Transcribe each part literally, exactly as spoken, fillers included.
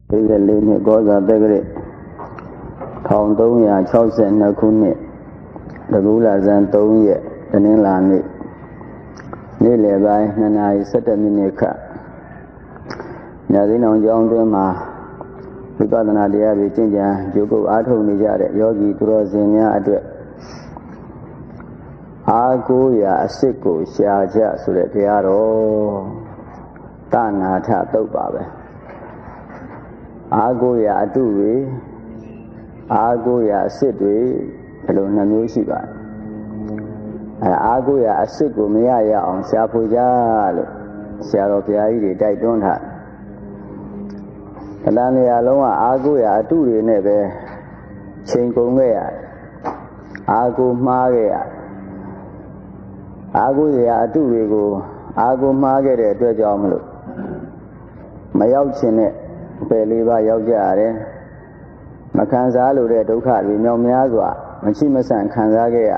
ဒီကလေးနှစ်ကောဇာတက္ကရာထောင်သုံးရာ၆၂ခုနှစ်တကူလာဇန်သုံးရက်တနင်္လာနေ့နေ့လယ်ပိုင်းနှစ်နာရီ၁၁မိနစ်ခန့်ညသိန်းအောင်ကျောင်းတွင်မှာဝိပဿနာတရားတွေကျင့်ကြံကြိုးကုပ်အားထုတ်နေကြတဲ့ယောဂီသူတော်စင်များအတွက်အာကိုရာအစစ်ကိုရှာကြဆိုတဲ့တရားတော်တဏှာထတုတ်ပါပဲအာကိုရာအတုတွေအာကိုရာအစစ်တွေဘယ်လိုနှမျိုးရှိပါလဲအဲအာကိုရာအစစ်ကိုမရရအောင်ရှာဖွေကြလို့ဆရာတော်ဘုရားကြီးတွေတိုက်တွန်းထားတလန်နေရာလုံးကအာကိုရာအတုတွေနဲ့ပဲချိန်ကုန်ခဲ့ရအာကိုမှားခဲ့ရအာကိုရာအတုတွေကိုအာကိုမှားခဲ့တဲ့အတွက်ကြောင့်မလို့မရောက်ခြင်းနဲ့ပယ်လေးပါးရောက်ကြရတယ်မခံစားလို့တဲ့ဒုက္ခတွေမြောက်များစွာမရှိမဆန့်ခံစားခဲ့ရ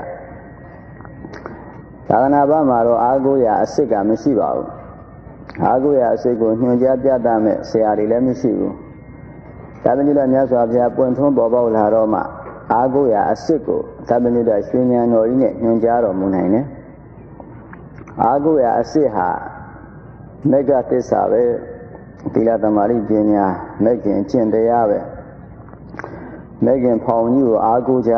သာသနာ့ဘာမှာတော့အာကိုရာအစစ်ကမရှိပါဘူးအာကိုရာအစစ်ကိုညွှန်ကြားပြသမဲ့ဆရာတွေလည်းမရှိဘူးသာသနာ့မြတ်စွာဘုရားပွင့်ထွန်းပေါ်ပေါက်လာတော့မှအာကိုရာအစစ်ကိုသာသနာ့ရွှေဉာဏ်တော်ကြီးနဲ့ညွှန်ကြားတော်မူနိုင်တယ်အာကိုရာအစစ်ဟာမေဃသစ္စာပဲသီလသမာဓိပညာမဲ့ခင်အကျင့်တရားပဲမဲ့ခင်ဖောင်ကြီးကိုအာကိုကြ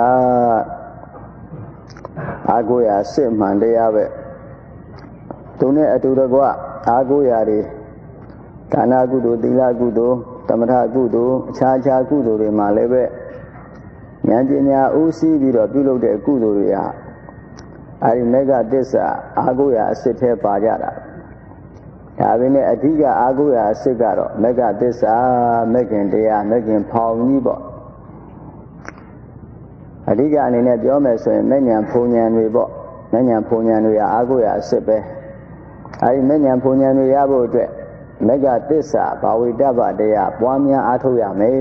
အာကိုရာစစ်မှန်တရားပဲသူနဲ့အတူတကွအာကိုရာတွေဒါနကုသိုလ်သီလကုသိုလ်သမထကုသိုလ်အခြားခြားကုသိုလ်တွေမှာလည်းပဲဉာဏ်ပညာဥသိပြီးတော့ပြုလုပ်တဲ့ကုသိုလ်တွေဟာအဲဒီမေဃသစ္စာအာကိုရာအစစ်ထဲပါကြတာဒါပေမဲ့အဓိကအာကိုရာအစစ်ကတော့မေဃသစ္စာမေခင်တရားမေခင်ဖောင်ကြီးပေါ့အဓိကအနေနဲ့ပြောမယ်ဆိုရင်မေညာဖုန်ဉဏ်တွေပေါ့မေညာဖုန်ဉဏ်တွေအာကိုရာအစစ်ပဲအဲဒီမေညာဖုန်ဉဏ်တွေရဖို့အတွက်မေဃသစ္စာဘာဝိတ္တပတရားပွားများအားထုတ်ရမယ်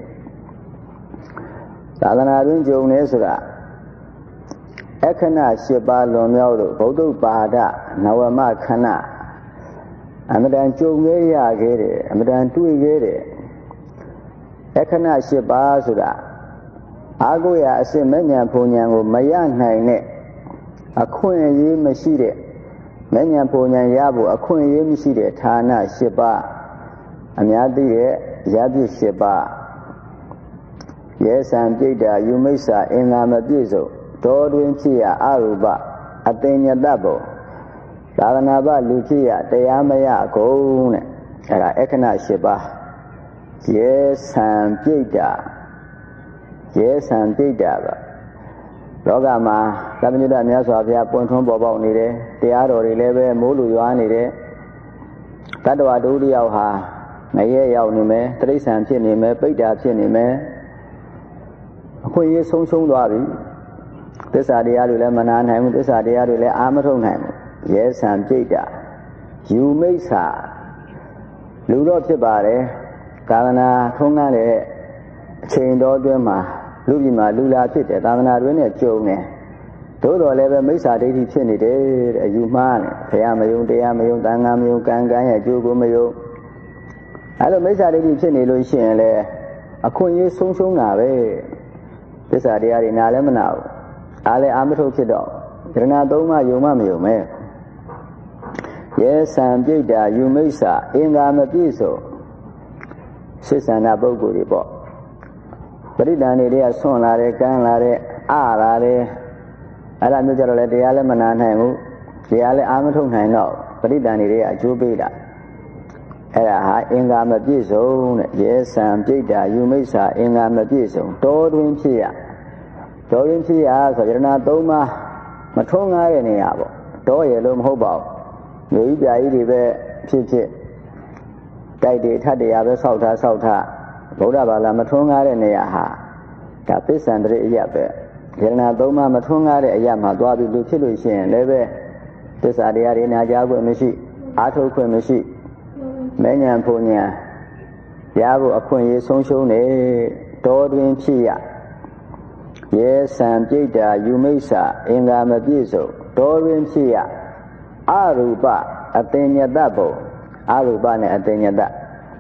သာသနာ့တွင်ကြုံနေဆိုတာအခဏ၈ပါးလွန်မြောက်လို့ဗုဒ္ဓပါဒနဝမခဏအမတန်ကြုံခဲ့ရခဲ့တယ်အမတန်တွေ့ခဲ့တယ်အခဏ၈ပါးဆိုတာအာကိုရာအစစ်မဉ္ဇဉ်ဖုန်ဉဏ်ကိုမရနိုင်တဲ့အခွင့်အရေးမရှိတဲ့မဉ္ဇဉ်ဖုန်ဉဏ်ရဖို့အခွင့်အရေးမရှိတဲ့ဌာန၈ပါးအများသိတဲ့ရပြည့်၈ပါးရဲဆံပြိတ္တာယူမိစ္ဆာအင်္ဂါမပြည့်စုံတောတွင်ဖြစ်ရအရူပအသိဉ္ဇတဘုံသာသနာ့ဘလူဖြစ်ရတရားမရကုန်တဲ့အဲဒါအခဏ၈ပါးရဲဆံပြိတ္တာရဲဆံပြိတ္တာကလောကမှာသမ္မာညုတမြတ်စွာဘုရားပွင့်ထွန်းပေါ်ပေါက်နေတယ်တရားတော်တွေလည်းပဲမိုးလူရွာနေတယ်တတ္တဝါတို့တယောက်ဟာငရဲရောက်နေမယ်တိရစ္ဆာန်ဖြစ်နေမယ်ပိဋ္ဌာဖြစ်နေမယ်အခွင့်အရေးဆုံးရှုံးသွားပြီသစ္စာတရားတွေလည်းမနာနိုင်ဘူးသစ္စာတရားတွေလည်းအာမထုတ်နိုင်ဘူးရဲဆံပြိတ္တာယူမိစ္ဆာလူတော့ဖြစ်ပါတယ်သာသနာထုံးကားတဲ့အချိန်တော်အတွင်းမှာလူပြည်မှာလူလာဖြစ်တယ်သာသနာတွင်နဲ့ကြုံတယ်သို့တော်လည်းပဲမိစ္ဆာဒိဋ္ဌိဖြစ်နေတယ်တဲ့အယူမှားတယ်ဘုရားမယုံတရားမယုံသံဃာမယုံကံကံရဲ့အကျိုးကိုမယုံအဲလိုမိစ္ဆာဒိဋ္ဌိဖြစ်နေလို့ရှိရင်လည်းအခွင့်အရေးဆုံးရှုံးတာပဲသစ္စာတရားတွေနားလည်းမနာဘူးအားလည်းအာမထုတ်ဖြစ်တော့ယရဏသုံးပါးယုံမှမယုံမဲရဲဆံပြိတ္တာယူမိစ္ဆာအင်္ဂါမပြည့်စုံစိစ္ဆန္ဒပုဂ္ဂိုလ်တွေပေါ့ပရိဒဏ်တွေကဆွန့်လာတယ်ကန်းလာတယ်အလာတယ်အဲ့ဒါမျိုးကြတော့လေတရားလည်းမနာနိုင်ဘူးတရားလည်းအာမထုတ်နိုင်တော့ပရိဒဏ်တွေကအကျိုးပေးတာအဲ့ဒါဟာအင်္ဂါမပြည့်စုံတဲ့ရဲဆံပြိတ္တာယူမိစ္ဆာအင်္ဂါမပြည့်စုံတောတွင်ဖြစ်ရတောတွင်ဖြစ်ရဆိုရဏသုံးပါးမထွန်းကားတဲ့နေရာပေါ့တောရလို့မဟုတ်ပါဘူးမြို့ကြီးပြာကြီးတွေပဲဖြစ်ဖြစ်တိုက်တွေထပ်တရားပဲဆောက်ထားဆောက်ထားဗုဒ္ဓဘာသာမထွန်းကားတဲ့နေရာဟာဒါပစ္စံတရိအယပဲယရဏသုံးပါးမထွန်းကားတဲ့အယမှာသွားပြီးလူဖြစ်လို့ရှိရင်လည်းပဲသစ္စာတရားတွေနာကြားခွင့်မရှိအာထုတ်ခွင့်မရှိမဉ္ဇဉ်ဖုန်ဉဏ်ရဖို့အခွင့်အရေးဆုံးရှုံးနေတောတွင်ဖြစ်ရရဲဆံပြိတ္တာယူမိစ္ဆာအင်္ဂါမပြည့်စုံတောတွင်ဖြစ်ရအရူပအသိဉ္ဇတဘုံအရူပနဲ့အသိဉ္ဇတ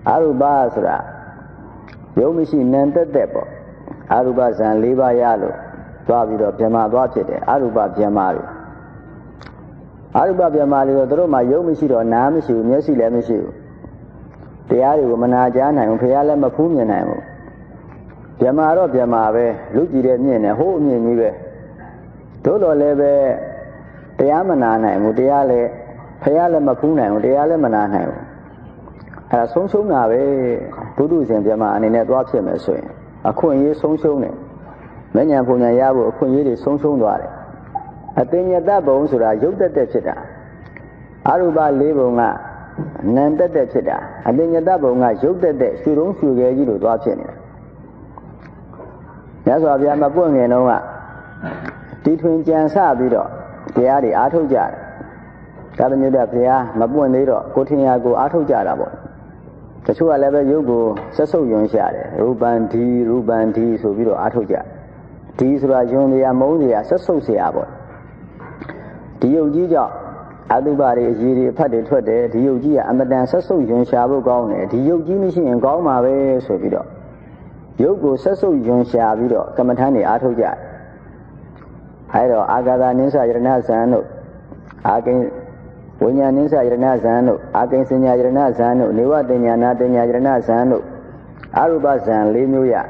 အာရုပဆိုတာယုံမရှိနံတက်တက်ပေါ့အာရုပဇံ၄ပါးရလို့သွားပြီးတော့ဗြဟ္မာသွားဖြစ်တယ်အာရုပဗြဟ္မာတွေအာရုပဗြဟ္မာတွေတော့တို့မှယုံမရှိတော့နားမရှိဘူးမျက်စိလည်းမရှိဘူးတရားတွေကိုမနာကြားနိုင်ဘူးဖရာလည်းမဖူးမြင်နိုင်ဘူးဗြဟ္မာတော့ဗြဟ္မာပဲလူကြည့်တဲ့မြင့်နဲ့ဟိုးအမြင့်ကြီးပဲတို့တော့လည်းပဲတရားမနာနိုင်ဘူးတရားလည်းဖရာလည်းမဖူးနိုင်ဘူးတရားလည်းမနာနိုင်ဘူးအဲဒါဆုံးရှုံးတာပဲဘုဒ္ဓဇင်ဗြဟ္မာအနေနဲ့သွားဖြစ်မယ်ဆိုရင်အခွင့်အရေးဆုံးရှုံးတယ်မဉ္ဇဉ်ပုံညာရဖို့အခွင့်အရေးတွေဆုံးရှုံးသွားတယ်အတင်ညတဘုံဆိုတာရုပ်တက်တက်ဖြစ်တာအရူပ၄ဘုံကနံတက်တက်ဖြစ်တာအတင်ညတဘုံကရုပ်တက်တက်ရွှေတုံးရွှေခဲကြီးလိုသွားဖြစ်နေတာမြတ်စွာဘုရားမပွင့်ခင်တုန်းကတီထွင်ကြံစပြီးတော့တရားတွေအားထုတ်ကြတယ်သာသမြတ်ဘုရားမပွင့်သေးတော့ကိုထင်ရကိုအားထုတ်ကြတာပေါ့တချို့ကလည်းပဲရုပ်ကိုဆက်ဆုပ်ယွန်ရှာတယ်ရူပံဒီရူပံဒီဆိုပြီးတော့အားထုတ်ကြဒီဆိုတာယွန်တရားမုန်းတရားဆက်ဆုပ်เสียပေါ့ဒီယုတ်ကြီးကြောင့်အတုပါတွေအရေးတွေအဖတ်တွေထွက်တယ်ဒီယုတ်ကြီးကအမတန်ဆက်ဆုပ်ယွန်ရှာဖို့ကောင်းတယ်ဒီယုတ်ကြီးမရှိရင်ကောင်းမှာပဲဆိုပြီးတော့ယုတ်ကိုဆက်ဆုပ်ယွန်ရှာပြီးတော့ကမ္မထမ်းတွေအားထုတ်ကြအဲဒါအာဂါသနိစ္စယရဏဇံတို့အာကိဝိညာဉ်နိစ္စယရဏဇံတို့အာကိဉ္စညာယရဏဇံတို့နေဝတညာနာတညာယရဏဇံတို့အရူပဇံ၄မျိုးရ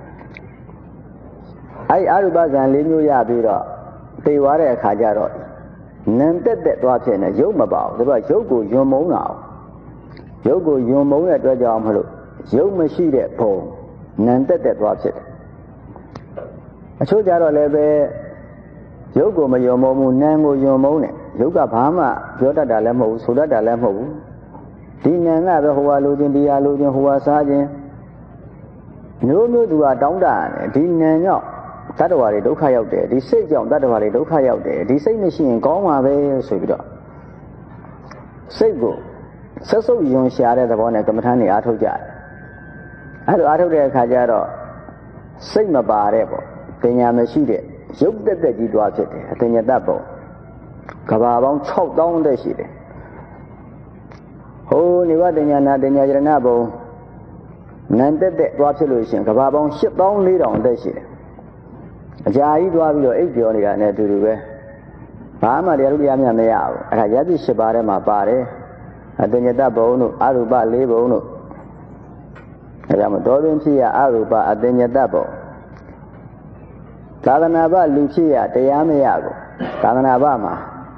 အဲအရူပဇံ၄မျိုးရပြီးတော့သိသွားတဲ့အခါကျတော့နံတက်တက်သွားဖြစ်နေရုပ်မပါဘူးသူကရုပ်ကိုယွန်မုန်းတာရုပ်ကိုယွန်မုန်းတဲ့အတွက်ကြောင့်မလို့ရုပ်မရှိတဲ့ဘုံနံတက်တက်သွားဖြစ်တယ်အချို့ကြတော့လည်းပဲရုပ်ကိုမယွန်မုန်းဘူးနံကိုယွန်မုန်းတယ်ရုပ်ကဘာမှပြောတတ်တာလည်းမဟုတ်ဘူးဆိုတတ်တာလည်းမဟုတ်ဘူးဒီနံကပဲဟိုဟာလိုခြင်းတရားလိုခြင်းဟိုဟာစားခြင်းမျိုးမျိုးသူကတောင်းတတယ်ဒီနံကြောင့်တတ္တဝါတွေဒုက္ခရောက်တယ်ဒီစိတ်ကြောင့်တတ္တဝါတွေဒုက္ခရောက်တယ်ဒီစိတ်မရှိရင်ကောင်းမှာပဲဆိုပြီးတော့စိတ်ကိုဆက်စုပ်ယွန်ရှာတဲ့သဘောနဲ့ကမ္မထာနေအားထုတ်ကြတယ်အဲလိုအားထုတ်တဲ့အခါကျတော့စိတ်မပါတဲ့ပေါ့ပညာမရှိတဲ့ရုပ်တက်တက်ကြီးသွားဖြစ်တယ်အတဉ္ဇတပုံကဘာပေါင်း၆သောင်းတက်ရှိတယ်ဟိုးနေဝတညာနာတညာယရဏဘုံနံတက်တက်သွားဖြစ်လို့ရှိရင်ကဘာပေါင်း၈သောင်း၄ထောင်တက်ရှိတယ်အကြာကြီးသွားပြီးတော့အိပ်ပြောနေတာနဲ့အတူတူပဲဘာမှတရားဥပဒေများမရဘူးအဲ့ဒါယတိ၈ပါးထဲမှာပါတယ်အတဉ္ဇတဘုံတို့အရူပ၄ဘုံတို့အဲဒါမှတော်တွင်ဖြစ်ရအရူပအတဉ္ဇတဘုံသာသနာ့ဘလူဖြစ်ရတရားမရဘူးသာသနာ့ဘမှာ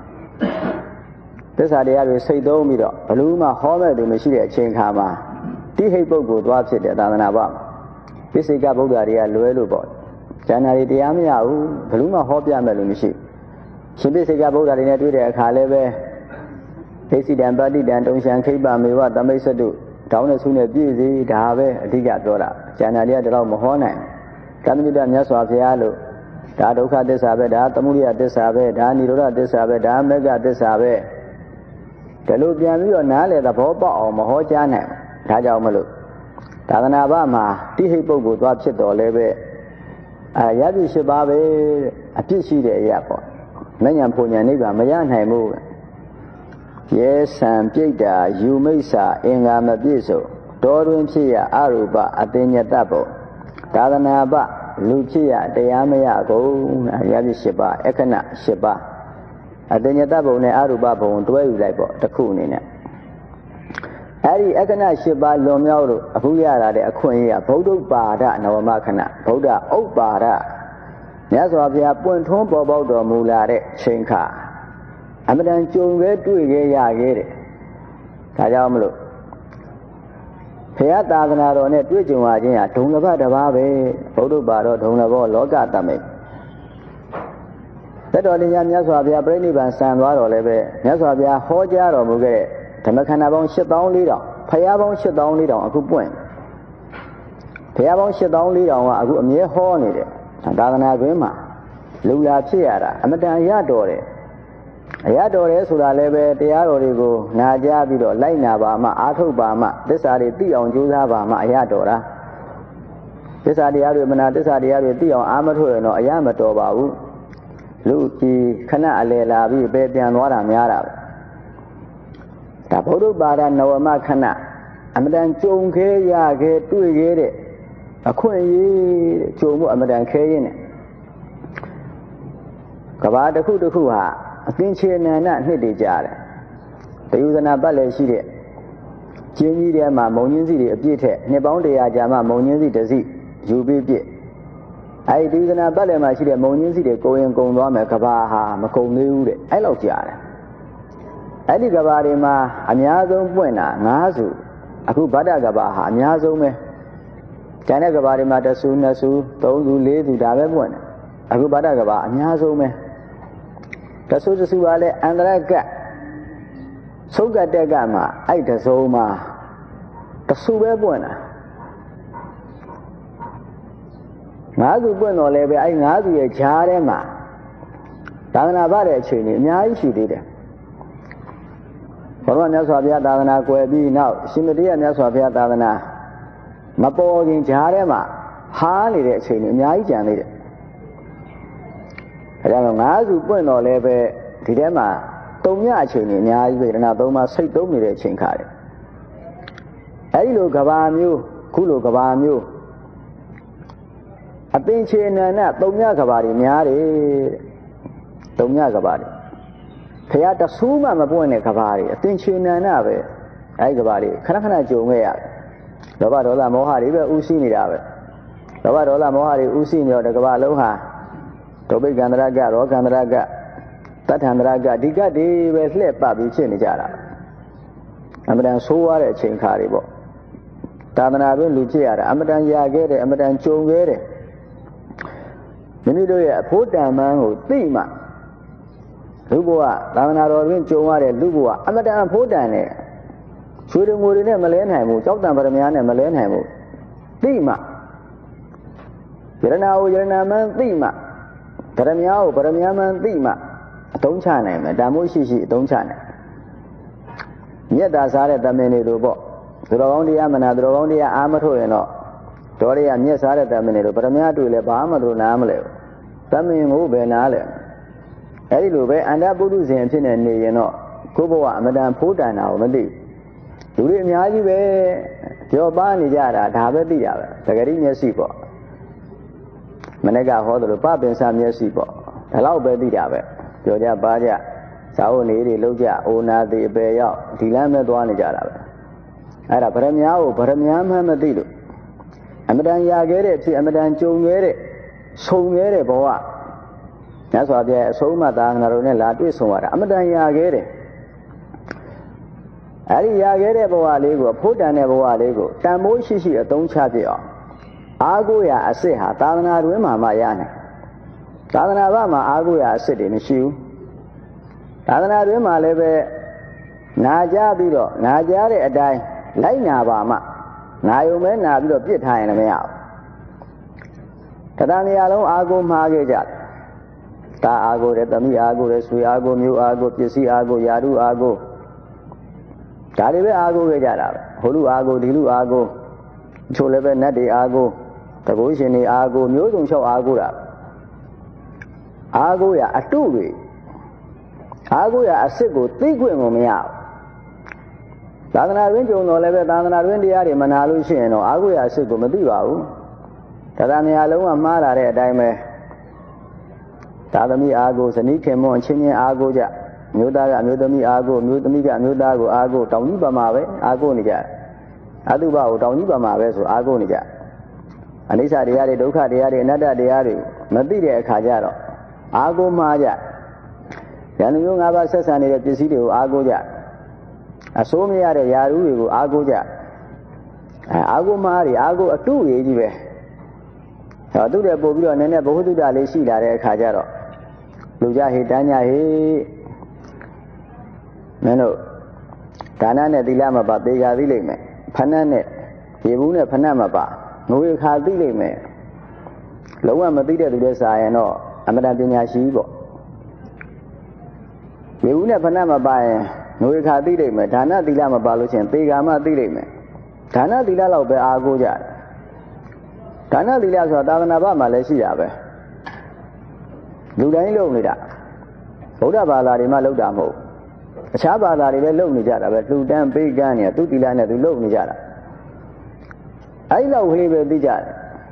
သစ္စာတရားတွေစိတ်သုံးပြီးတော့ဘလူးမှဟောမဲ့သူမရှိတဲ့အချိန်ခါမှာတိဟိတ်ပုဂ္ဂိုလ်သွားဖြစ်တဲ့သာသနာ့ဘမှာပိစိကဗုဒ္ဓတွေကလွဲလို့ပေါ့ဉာဏ်တွေတရားမရဘူးဘလူးမှဟောပြမဲ့လို့မရှိရှင်ပိစိကဗုဒ္ဓတွေနဲ့တွေ့တဲ့အခါလည်းပဲဒိဋ္ဌိတံပဋိတံတုံရှံခိပ္ပမေဝသမိတ်စတုတောင်းတဲ့ဆုနဲ့ပြည့်စေဒါပဲအဓိကပြောတာဉာဏ်တွေကတတော့မဟောနိုင်သမဏိတမြတ်စွာဘုရားလို့ဒါဒုက္ခသစ္စာပဲဒါသမုဒယသစ္စာပဲဒါនិရောဓသစ္စာပဲဒါမေဃသစ္စာပဲဒါလို့ပြန်ပြီးတော့နားလေသဘောပေါက်အောင်မဟောကြားနိုင်ဒါကြောင့်မလို့သာသနာ့ဘမှာတိဟိပုဂ္ဂိုလ်သွားဖြစ်တော်လဲပဲအာရပြီ၈ပါးပဲအပြစ်ရှိတဲ့အရာပေါ့မဉ္ဇဉ်ပုံညာနိဗ္ဗာန်မရနိုင်ဘူးရဲဆံပြိတ္တာယူမိစ္ဆာအင်္ဂါမပြည့်စုံတော်တွင်ဖြစ်ရအရူပအတဉ္ဇတဘုံသာသနာ့ဘလူဖြစ်ရတရားမရကုန်ရပြီ၈ပါးအခဏ၈ပါးအတဉ္ဇတဘုံနဲ့အရူပဘုံတွဲယူလိုက်ပေါ့တစ်ခုအနေနဲ့အဲ့ဒီအခဏ၈ပါးလွန်မြောက်လို့အခုရတာတဲ့အခွင့်အရေးကဗုဒ္ဓပါဒနဝမခဏဗုဒ္ဓဥပ္ပါဒမြတ်စွာဘုရားပွင့်ထွန်းပေါ်ပေါက်တော်မူလာတဲ့ချိန်ခါအမှန်တန်ကြုံခဲ့တွေ့ခဲ့ရခဲ့တယ်ဒါကြောင့်မလို့ဘုရားသာသနာတော်နဲ့တွေ့ကြုံရခြင်းဟာဒုံလဘတစ်ပါးပဲဗုဒ္ဓဘာတော်ဒုံလဘောလောကတမိတ်သက်တော်တင်ညာမြတ်စွာဘုရားပြိဋိဘံဆံသွားတော်လည်းပဲမြတ်စွာဘုရားဟောကြားတော်မူခဲ့တဲ့ဓမ္မခန္ဓာပေါင်း၈သောင်း၄ထောင်ဘုရားပေါင်း၈သောင်း၄ထောင်အခုပွင့်ဘုရားပေါင်း၈သောင်း၄ထောင်ကအခုအမြဲဟောနေတယ်သာသနာ့တွင်မှာလူလာဖြစ်ရတာအမတန်ရတော်တယ်အရတော်တယ်ဆိုတာလည်းပဲတရားတော်တွေကိုနာကြားပြီးတော့လိုက်နာပါမှအာထုတ်ပါမှသစ္စာတွေသိအောင်ကြိုးစားပါမှအရတော်တာသစ္စာတရားတွေမနာသစ္စာတရားတွေသိအောင်အာမထုတ်ရင်တော့အရမတော်ပါဘူးလူကြီးခဏအလယ်လာပြီးပဲပြန်သွားတာများတာပဲဒါဗုဒ္ဓဘာသာနဝမခဏအမတန်ကြုံခဲရခဲတွေ့ခဲတဲ့အခွင့်အရေးကြုံမှုအမတန်ခဲရင်းနဲ့ကဘာတစ်ခုတစ်ခုဟာအသင်္ချေနန္ဒနှစ်တွေကြားတယ်တယုဇနာပတ်လည်းရှိတဲ့ကျင်းကြီးထဲမှာမုံညင်းစီတွေအပြည့်ထက်နှစ်ပေါင်းတရာကြာမှမုံညင်းစီတစ်စီယူပြီးပြည့်အဲဒီတယုဇနာပတ်လည်းမှာရှိတဲ့မုံညင်းစီတွေကိုရင်ကုံသွားမယ်ကဘာဟာမကုံသေးဘူးတဲ့အဲ့လောက်ကြားတယ်အဲ့ဒီကဘာတွေမှာအများဆုံးပွင့်တာငါးစုအခုဗဒ္ဒကဘာဟာအများဆုံးပဲကျန်တဲ့ကဘာတွေမှာတစ်စုနှစ်စုသုံးစုလေးစုဒါပဲပွင့်တယ်အခုဗဒ္ဒကဘာအများဆုံးပဲတစ်စုတစ်စုကလည်းအန္တရကသုတ်ကတက်ကမှာအဲ့တစုံမှာတစ်စုပဲပွင့်တာငါးစုပွင့်တော့လည်းပဲအဲ့ငါးစုရဲ့ဈာထဲမှာသာသနာ့ဘာတဲ့အချိန်ကြီးအများကြီးရှိသေးတယ်ဘုရားမြတ်စွာဘုရားသာသနာကွယ်ပြီးနောက်ရှင်မတရားမြတ်စွာဘုရားသာသနာမပေါ်ခင်ဈာထဲမှာဟားနေတဲ့အချိန်ကြီးအများကြီးကြံသေးတယ်အဲဒါကြောင့်ငါးစုပွင့်တော့လည်းပဲဒီထဲမှာတုံညအချိန်ကြီးအများကြီးပဲဒနာသုံးပါစိတ်သုံးနေတဲ့အချိန်ခါတယ်အဲဒီလိုကဘာမျိုးခုလိုကဘာမျိုးအသင်္ချေနန္ဒတုံညကဘာတွေများတယ်တုံညကဘာတွေခရတဆူးမှမပွင့်တဲ့ကဘာတွေအသင်္ချေနန္ဒပဲအဲဒီကဘာတွေခဏခဏကြုံခဲ့ရတယ်လောဘဒေါသမောဟတွေပဲဥရှိနေတာပဲလောဘဒေါသမောဟတွေဥရှိနေတော့တကဘာလုံးဟာဒုဗိကန္တရကရောကန္တရကတထန္တရကဒီကတ်တွေပဲလှည့်ပတ်ပြီးဖြစ်နေကြတာအမတန်ဆိုးရတဲ့အချိန်ခါတွေပေါ့သာသနာ့တွင်လူဖြစ်ရတာအမတန်ရခဲ့တယ်အမတန်ကြုံခဲ့တယ်မိမိတို့ရဲ့အဖို့တန်မှန်းကိုသိမှလူဘဝသာသနာတော်တွင်ကြုံရတဲ့လူဘဝအမတန်အဖို့တန်နဲ့ရွှေငွေတွေနဲ့မလဲနိုင်ဘူးကြောက်တံပရမညာနဲ့မလဲနိုင်ဘူးသိမှယရနာကိုယရနာမှန်းသိမှပရမညာကိုပရမညာမှန်းသိမှအသုံးချနိုင်မယ်တန်မိုးရှိရှိအသုံးချနိုင်မြတ်တာစားတဲ့တမင်တွေတို့ပေါ့သူတော်ကောင်းတရားမနာသူတော်ကောင်းတရားအာမထုတ်ရင်တော့တော်ရရမြတ်စားတဲ့တမင်တွေတို့ပရမညာတွေ့လဲဘာမှသူနားမလဲဘူးတမင်ကိုပဲနားလဲအဲ့ဒီလိုပဲအန္တပုရုဇဉ်ဖြစ်နေနေရင်တော့ကိုယ့်ဘဝအမတန်ဖိုးတန်တာကိုမသိလူတွေအများကြီးပဲကြောပါနေကြတာဒါပဲသိတာပဲသဂရိမျက်စိပေါ့မနေ့ကဟောသလိုပပင်စာမျက်စိပေါ့ဒါတော့ပဲသိတာပဲကြောကြပါကြစာအုပ်နေတွေလောက်ကြအိုနာသေးအပေရောက်ဒီလမ်းပဲသွားနေကြတာပဲအဲ့ဒါဗရမ ्या ကိုဗရမ ्या မှမသိလို့အမတန်ရခဲ့တဲ့အဖြစ်အမတန်ကြုံခဲ့တဲ့ဆုံခဲ့တဲ့ဘဝမြတ်စွာဘုရားအဆုံးအမသာသနာတော်နဲ့လာတွေ့ဆုံရတာအမတန်ရခဲ့တယ်အဲ့ဒီရခဲ့တဲ့ဘဝလေးကိုဖို့တန်တဲ့ဘဝလေးကိုတန်မိုးရှိရှိအသုံးချပြအောင်အားကိုးရာအစ်စ်ဟာသာသနာတွင်မှာမှရနိုင်သာသနာ့ဘာမှာအားကိုးရာအစ်စ်တွေမရှိဘူးသာသနာတွင်မှာလည်းပဲနာကြပြီးတော့နာကြတဲ့အတိုင်းလိုက်နာပါမှနာယုံမဲနာပြီးတော့ပြစ်ထားရင်လည်းမရဘူးတဏှာနေရာလုံးအားကိုးမှားခဲ့ကြတယ်တာအားကိုးတယ်သမီးအားကိုးတယ်ဆွေအားကိုးမျိုးအားကိုးပစ္စည်းအားကိုးယာရုအားကိုးဒါတွေပဲအားကိုးခဲ့ကြတာပဲဟိုလူအားကိုးဒီလူအားကိုးချို့လည်းပဲနတ်တွေအားကိုးတကုရှင်တွေအားကိုးမျိုးစုံလျှောက်အားကိုးတာအားကိုးရအတုတွေအားကိုးရအစစ်ကိုသိခွင့်ကိုမရဘူးသာသနာ့တွင်ကြုံတော်လည်းပဲသာသနာ့တွင်တရားတွေမနာလို့ရှိရင်တော့အားကိုးရအစစ်ကိုမသိပါဘူးတရားနေရာလုံးကမှားလာတဲ့အတိုင်းပဲသာသမီအားကိုးဇနီးခင်မွန်းအချင်းချင်းအားကိုးကြမျိုးသားကအမျိုးသမီးအားကိုးမျိုးသမီးကအမျိုးသားကိုအားကိုးတောင်ကြီးပါမှာပဲအားကိုးနေကြအတုပကိုတောင်ကြီးပါမှာပဲဆိုအားကိုးနေကြအနိစ္စတရားတွေဒုက္ခတရားတွေအနတ္တတရားတွေမသိတဲ့အခါကျတော့အားကိုးမှားကြဉာဏ်မျိုး၅ပါးဆက်ဆံနေတဲ့ပစ္စည်းတွေကိုအားကိုးကြအစိုးမရတဲ့ယာရုတွေကိုအားကိုးကြအဲအားကိုးမှားတွေအားကိုးအတုတွေကြီးပဲဟောသူတွေပို့ပြီးတော့နည်းနည်းဘ ഹു တုတလေးရှိလာတဲ့အခါကျတော့လူကြဟေတန်းကြဟေမင်းတို့ဒါနနဲ့သီလမပါသေချာသိလိမ့်မယ်ဖဏတ်နဲ့ရေဘူးနဲ့ဖဏတ်မပါငွေခါသိလိမ့်မယ်လုံးဝမသိတဲ့သူတွေစာရင်တော့အမတန်ပညာရှိပေါ့ရေဘူးနဲ့ဖဏတ်မပါရင်ငွေခါသိလိမ့်မယ်ဒါနသီလမပါလို့ရှိရင်သေကာမသိလိမ့်မယ်ဒါနသီလလောက်ပဲအားကိုးကြတယ်ဒါနသီလဆိုတာသာသနာ့ဘာမှာလည်းရှိတာပဲလူတိုင်းလုပ်နေတာဗုဒ္ဓဘာသာတွေမှလုပ်တာမဟုတ်အခြားဘာသာတွေလည်းလုပ်နေကြတာပဲလှူဒန်းပေးကမ်းနေသူတိလာနဲ့သူလုပ်နေကြတာအဲ့လောက်ဟေးပဲသိကြတယ်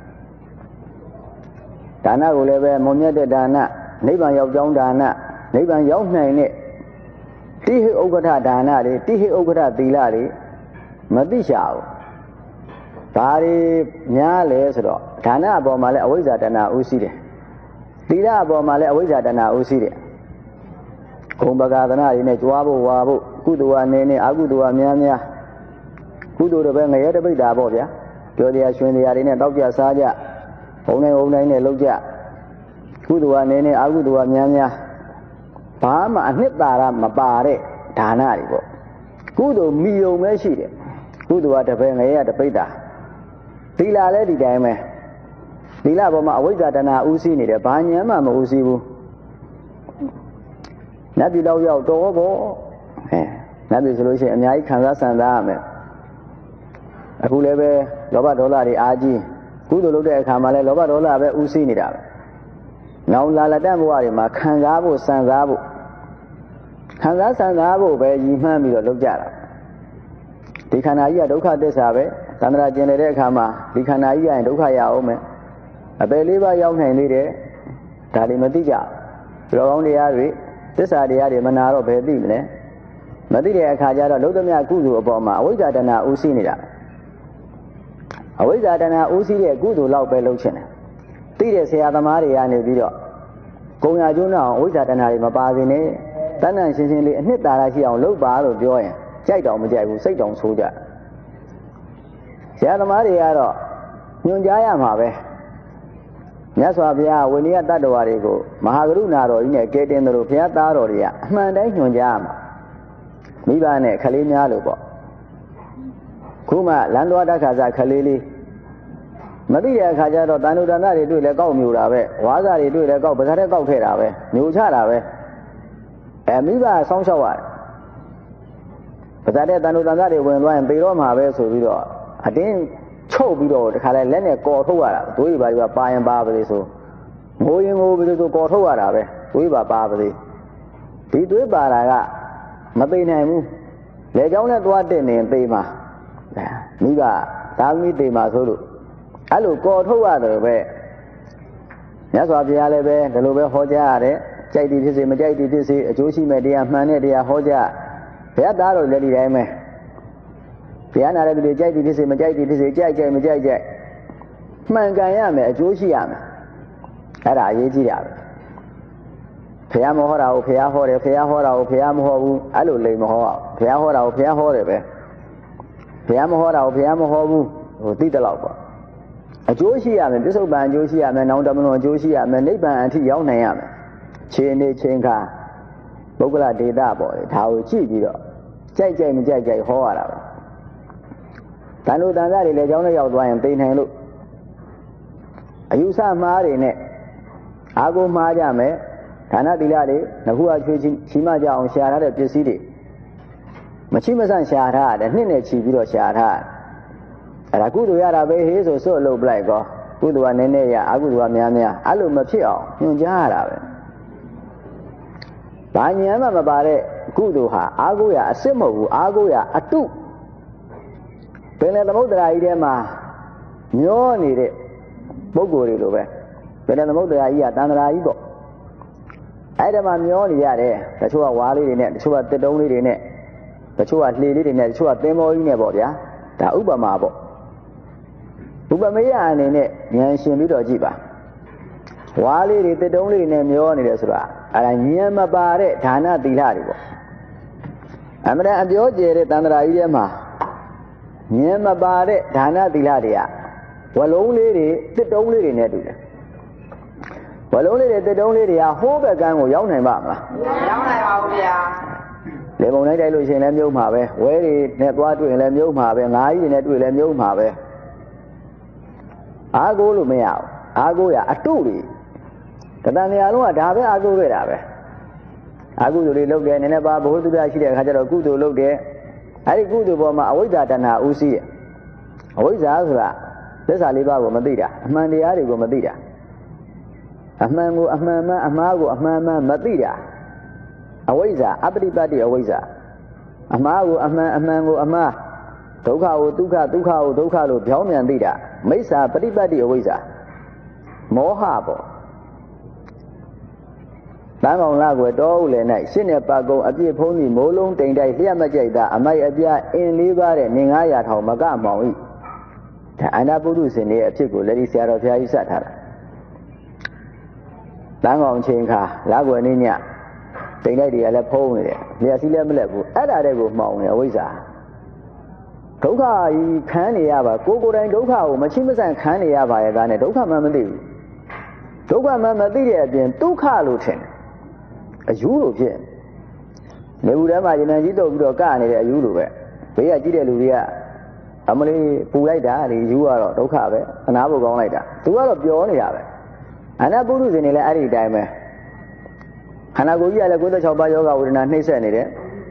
ဒါနကိုလည်းပဲမွန်မြတ်တဲ့ဒါနနိဗ္ဗာန်ရောက်ကြောင်းဒါနနိဗ္ဗာန်ရောက်နိုင်တဲ့တိဟိဥက္ကဋ္ဌဒါနတွေတိဟိဥက္ကဋ္ဌသီလတွေမသိရှာဘူးဒါတွေများလဲဆိုတော့ဒါနအပေါ်မှာလည်းအဝိဇ္ဇာတဏှာဥရှိတယ်သီလအပေါ်မှာလည်းအဝိဇ္ဇာတဏှာဥရှိတယ်ဂုံပကာသနာတွေနဲ့ကြွားဖို့ဝါဖို့ကုသိုလ်အနေနဲ့အကုသိုလ်အများများကုသိုလ်တွေပဲငရဲတပိတ်တာပေါ့ဗျာပြောတရားရွှင်တရားတွေနဲ့တောက်ကြစားကြဘုံတိုင်းဘုံတိုင်းနဲ့လုပ်ကြကုသိုလ်အနေနဲ့အကုသိုလ်အများများဘာမှအနှစ်သာရမပါတဲ့ဒါနတွေပေါ့ကုသိုလ်မိယုံပဲရှိတယ်ကုသိုလ်ကတပည့်ငရဲတပိတ်တာသီလလည်းဒီတိုင်းပဲသီလပေါ်မှာအဝိဇ္ဇာတဏှာဥသိနေတယ်ဘာညာမှမဥသိဘူးနတ်ပြည်တော့ရောက်တော့ပေါ့အဲနတ်ပြည်ဆိုလို့ရှိရင်အများကြီးခံစားဆန္ဒရမယ်အခုလည်းပဲလောဘဒေါသတွေအာကြီးကုသိုလ်လုပ်တဲ့အခါမှာလည်းလောဘဒေါသပဲဥသိနေတာပဲနောင်လာလက်တန့်ဘဝတွေမှာခံစားဖို့ဆန္စားဖို့ခံစားဆန္စားဖို့ပဲရည်မှန်းပြီးတော့လုပ်ကြတာဒီခန္ဓာကြီးကဒုက္ခသစ္စာပဲသန္တရာကျင်တဲ့အခါမှာဒီခန္ဓာကြီးရရင်ဒုက္ခရအောင်မယ်အပယ်လေးပါးရောက်နိုင်သေးတယ်ဒါတွေမသိကြဘူးဘုရားကောင်းတရားတွေသစ္စာတရားတွေမနာတော့ဘယ်သိမလဲမသိတဲ့အခါကျတော့လုံးသမျှကုသိုလ်အပေါ်မှာအဝိဇ္ဇာတဏှာဥသိနေတာအဝိဇ္ဇာတဏှာဥသိတဲ့ကုသိုလ်လောက်ပဲလုပ်ချင်တယ်သိတဲ့ဆရာသမားတွေကနေပြီးတော့ကုံရကျိုးနဲ့အောင်အဝိဇ္ဇာတဏှာတွေမပါစေနဲ့တဏ္ဍရှင်းရှင်းလေးအနှစ်သာရရှိအောင်လုပ်ပါလို့ပြောရင်ကြိုက်တော့မကြိုက်ဘူးစိတ်တောင်ဆိုးကြဆရာသမားတွေကတော့ညွှန်ကြားရမှာပဲမြတ်စွာဘုရားဝိနည်းတတ္တဝါတွေကိုမဟာကရုဏာတော်ကြီးနဲ့ကဲတင်တယ်လို့ဘုရားသားတော်တွေကအမှန်တိုင်းညွှန်ကြားရမှာမိဘနဲ့ခလေးများလို့ပေါ့ခုမှလမ်းတော်တက္ခါစခလေးလေးမသိတဲ့အခါကျတော့တန်တုတန်သားတွေတွေ့လဲကောက်မျိုးတာပဲဝါးစာတွေတွေ့လဲကောက်ပဇာတဲ့ကောက်ခဲ့တာပဲမျိုးချတာပဲအဲမိဘဆောင်းလျှောက်ရတယ်ပဇာတဲ့တန်တုတန်သားတွေဝင်သွားရင်ပေတော့မှာပဲဆိုပြီးတော့အတင်းချုပ်ပြီးတော့တခါလဲလက်နဲ့ကော်ထုတ်ရတာသွေးပါးပါပါရင်ပါပါလေဆိုငိုရင်ငိုပြီဆိုကော်ထုတ်ရတာပဲသွေးပါပါပါလေဒီသွေးပါတာကမသိနိုင်ဘူးလေကြောင်းနဲ့သွားတက်နေသိမှာမိဘသာသမီသိမှာဆိုလို့အဲ့လိုကော်ထုတ်ရတယ်ပဲမြတ်စွာဘုရားလည်းပဲဒီလိုပဲဟောကြားရတယ်ကြိုက်သည်ဖြစ်စေမကြိုက်သည်ဖြစ်စေအကျိုးရှိမဲ့တရားမှန်တဲ့တရားဟောကြားဘုရားသားတော်လည်းဒီတိုင်းပဲဘုရားနာတဲ့သူတွေကြိုက်သည်ဖြစ်စေမကြိုက်သည်ဖြစ်စေကြိုက်ကြိုက်မကြိုက်ကြိုက်မှန်ကန်ရမယ်အကျိုးရှိရမယ်အဲ့ဒါအရေးကြီးတာပဲဘုရားမဟောတာကိုဘုရားဟောတယ်ဘုရားဟောတာကိုဘုရားမဟောဘူးအဲ့လိုလိမ်မဟောအောင်ဘုရားဟောတာကိုဘုရားဟောတယ်ပဲဘုရားမဟောတာကိုဘုရားမဟောဘူးဟိုသိတယ်လို့ပေါ့အကျိုးရှိရမယ်ပြစ္ဆုတ်ပံအကျိုးရှိရမယ်နောင်တမလွန်အကျိုးရှိရမယ်နိဗ္ဗာန်အထိရောက်နိုင်ရမယ်ခြေနေချင်းခါပုဂ္ဂလဒေတာပေါ့လေဒါကိုကြည့်ပြီးတော့ကြိုက်ကြိုက်မကြိုက်ကြိုက်ဟောရတာပဲတန်လို့တန်သားတွေလည်းကြောင်းနဲ့ရောက်သွားရင်သိနိုင်လို့အယူဆမှားတွေနဲ့အာကိုမှားကြမယ်ဒါနသီလတွေငခုအချွေးချီမကြအောင်ရှာထားတဲ့ပစ္စည်းတွေမချိမဆန့်ရှာထားတယ်နှစ်နဲ့ချီပြီးတော့ရှာထားအဲ့ဒါကုသိုလ်ရတာပဲဟေးဆိုစွတ်လုပ်ပလိုက်ကောကုသိုလ်ကနည်းနည်းရအကုသိုလ်ကများများအဲ့လိုမဖြစ်အောင်ညွှန်ကြားရတာပဲဘာဉာဏ်မှမပါတဲ့ကုသိုလ်ဟာအာကိုရအစစ်မဟုတ်ဘူးအာကိုရအတုပင်လေသမုဒ္ဒရာကြီးထဲမှာမျောနေတဲ့ပုဂ္ဂိုလ်တွေလိုပဲပင်လေသမုဒ္ဒရာကြီးကတန်တရာကြီးပေါ့အဲ့ဒါမှမျောနေရတယ်တချို့ကဝါးလေးတွေနဲ့တချို့ကတစ်တုံးလေးတွေနဲ့တချို့ကလှေလေးတွေနဲ့တချို့ကသင်္ဘောကြီးနဲ့ပေါ့ဗျာဒါဥပမာပေါ့ဥပမေယအနေနဲ့ဉာဏ်ရှင်ပြီးတော့ကြည့်ပါဝါးလေးတွေတစ်တုံးလေးနဲ့မျောနေတယ်ဆိုတာအဲ့ဒါဉာဏ်မပါတဲ့ဒါနသီလတွေပေါ့အမှန်တန်အပြောကျယ်တဲ့တန်တရာကြီးထဲမှာဉာဏ်မပါတဲ့ဒါနသီလတွေကဝလုံးလေးတွေတစ်တုံးလေးတွေနဲ့တူတယ်ဝလုံးလေးတွေတစ်တုံးလေးတွေကဟိုးဘက်ကန်းကိုရောက်နိုင်ပါမလားရောက်နိုင်ပါဘူးဗျာလေပုံလိုက်တိုက်လို့ရှိရင်လည်းမြုပ်မှာပဲဝဲတွေနဲ့သွားတွေ့ရင်လည်းမြုပ်မှာပဲငါးကြီးတွေနဲ့တွေ့လည်းမြုပ်မှာပဲအာကိုလို့မရဘူးအာကိုရအတုတွေတဏှာနေရာလုံးကဒါပဲအာကိုခဲ့တာပဲအာကုသိုလ်တွေလုပ်တယ်နည်းနည်းပါဘုဟုတုဒ္ဒရှိတဲ့အခါကျတော့ကုသိုလ်လုပ်တယ်အဲ့ဒီကုသိုလ်ပေါ်မှာအဝိဇ္ဇာတဏှာဥသိတယ်အဝိဇ္ဇာဆိုတာသစ္စာလေးပါးကိုမသိတာအမှန်တရားတွေကိုမသိတာအမှန်ကိုအမှန်မှန်အမှားကိုအမှန်မှန်မသိတာအဝိဇ္ဇာအပရိပတ်တိအဝိဇ္ဇာအမှားကိုအမှန်အမှန်ကိုအမှားဒုက္ခကိုဒုက္ခဒုက္ခကိုဒုက္ခလို့ပြောင်းပြန်သိတာမိစ္ဆာပရိပတ်တိအဝိဇ္ဇာမောဟပေါ့တန်းကောင်လာကွယ်တောဥလည်း၌ရှင်းတဲ့ပါကုံအပြည့်ဖုံးသည့်မိုးလုံးတိမ်တိုက်လျှက်မကြိုက်တာအမိုက်အပြားအင်းလေးပါးတဲ့နေငါးရာထောင်မကမောင်ဤဒါအနာပုရုဇဉ်ရဲ့အဖြစ်ကိုလက်ဒီဆရာတော်ဘုရားကြီးစထားတာတန်းကောင်ချင်းခါလာကွယ်နေညတိမ်တိုက်တွေကလည်းဖုံးနေတယ်လျှက်စီးလည်းမလက်ဘူးအဲ့ဒါတဲ့ကိုမှောင်နေအဝိဇ္ဇာဒုက္ခကြီးခံနေရပါကိုကိုယ်တိုင်ဒုက္ခကိုမချိမဆန့်ခံနေရပါရဲ့ဒါနဲ့ဒုက္ခမှမသိဘူးဒုက္ခမှမသိတဲ့အပြင်ဒုက္ခလို့ထင်တယ်အယူလို့ဖြစ်နေဘူးထဲမှာဉာဏ်ကြီးတုပ်ပြီးတော့ကနေတဲ့အယူလိုပဲဘေးကကြည့်တဲ့လူတွေကအမလေးပူလိုက်တာလေယူကတော့ဒုက္ခပဲအနာဖို့ကောင်းလိုက်တာသူကတော့ပြောနေတာပဲအနာပုရုဇဉ်တွေလည်းအဲ့ဒီအတိုင်းပဲခန္ဓာကိုယ်ကြီးကလည်းကိုယ်သက်၆ပါးယောဂဝေဒနာနှိမ့်ဆက်နေတယ်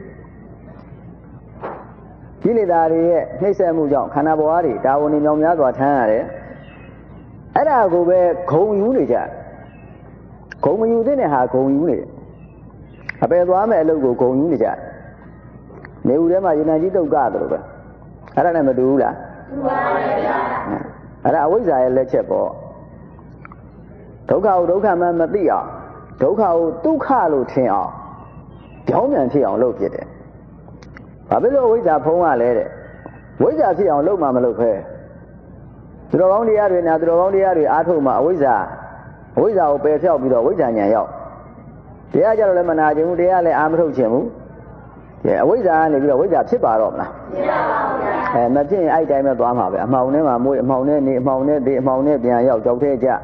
ကိလေသာတွေရဲ့နှိမ့်ဆက်မှုကြောင့်ခန္ဓာဘဝတွေတာဝန်တွေမြောင်များစွာထမ်းရတယ်အဲ့ဒါကိုပဲဂုံယူနေကြဂုံမယူတဲ့နဲ့ဟာဂုံယူနေတယ်အပယ်သွားမဲ့အလုပ်ကိုဂုံယူနေကြနေဦးထဲမှာဉာဏ်ကြီးတုတ်ကတယ်လို့ပဲအဲ့ဒါနဲ့မတူဘူးလားတူပါပါဗျာအဲ့ဒါအဝိဇ္ဇာရဲ့လက်ချက်ပေါ့ဒုက္ခကိုဒုက္ခမှမသိအောင်ဒုက္ခကိုဒုက္ခလို့ထင်အောင်ကြောင်းပြန်ဖြစ်အောင်လုပ်ဖြစ်တယ်ဘာဖြစ်လို့အဝိဇ္ဇာဖုံးရလဲတဲ့ဝိဇ္ဇာဖြစ်အောင်လုပ်မှမလုပ်ဖဲသူတော်ကောင်းတရားတွေနာသူတော်ကောင်းတရားတွေအားထုတ်မှအဝိဇ္ဇာအဝိဇ္ဇာကိုပယ်ဖျောက်ပြီးတော့ဝိဇ္ဇာဉာဏ်ရောက်တရားကြတော့လည်းမနာခြင်းဘူးတရားလည်းအာမထုတ်ခြင်းဘူးကဲအဝိဇ္ဇာကနေပြီးတော့ဝိဇ္ဇာဖြစ်ပါတော့မလားဖြစ်ပါပါဘုရားအဲမဖြစ်ရင်အဲ့တိုင်းပဲသွားမှာပဲအမှောင်ထဲမှာမွေးအမှောင်ထဲနေအမှောင်ထဲဒီအမှောင်ထဲပြန်ရောက်ကြောက်သေးကြ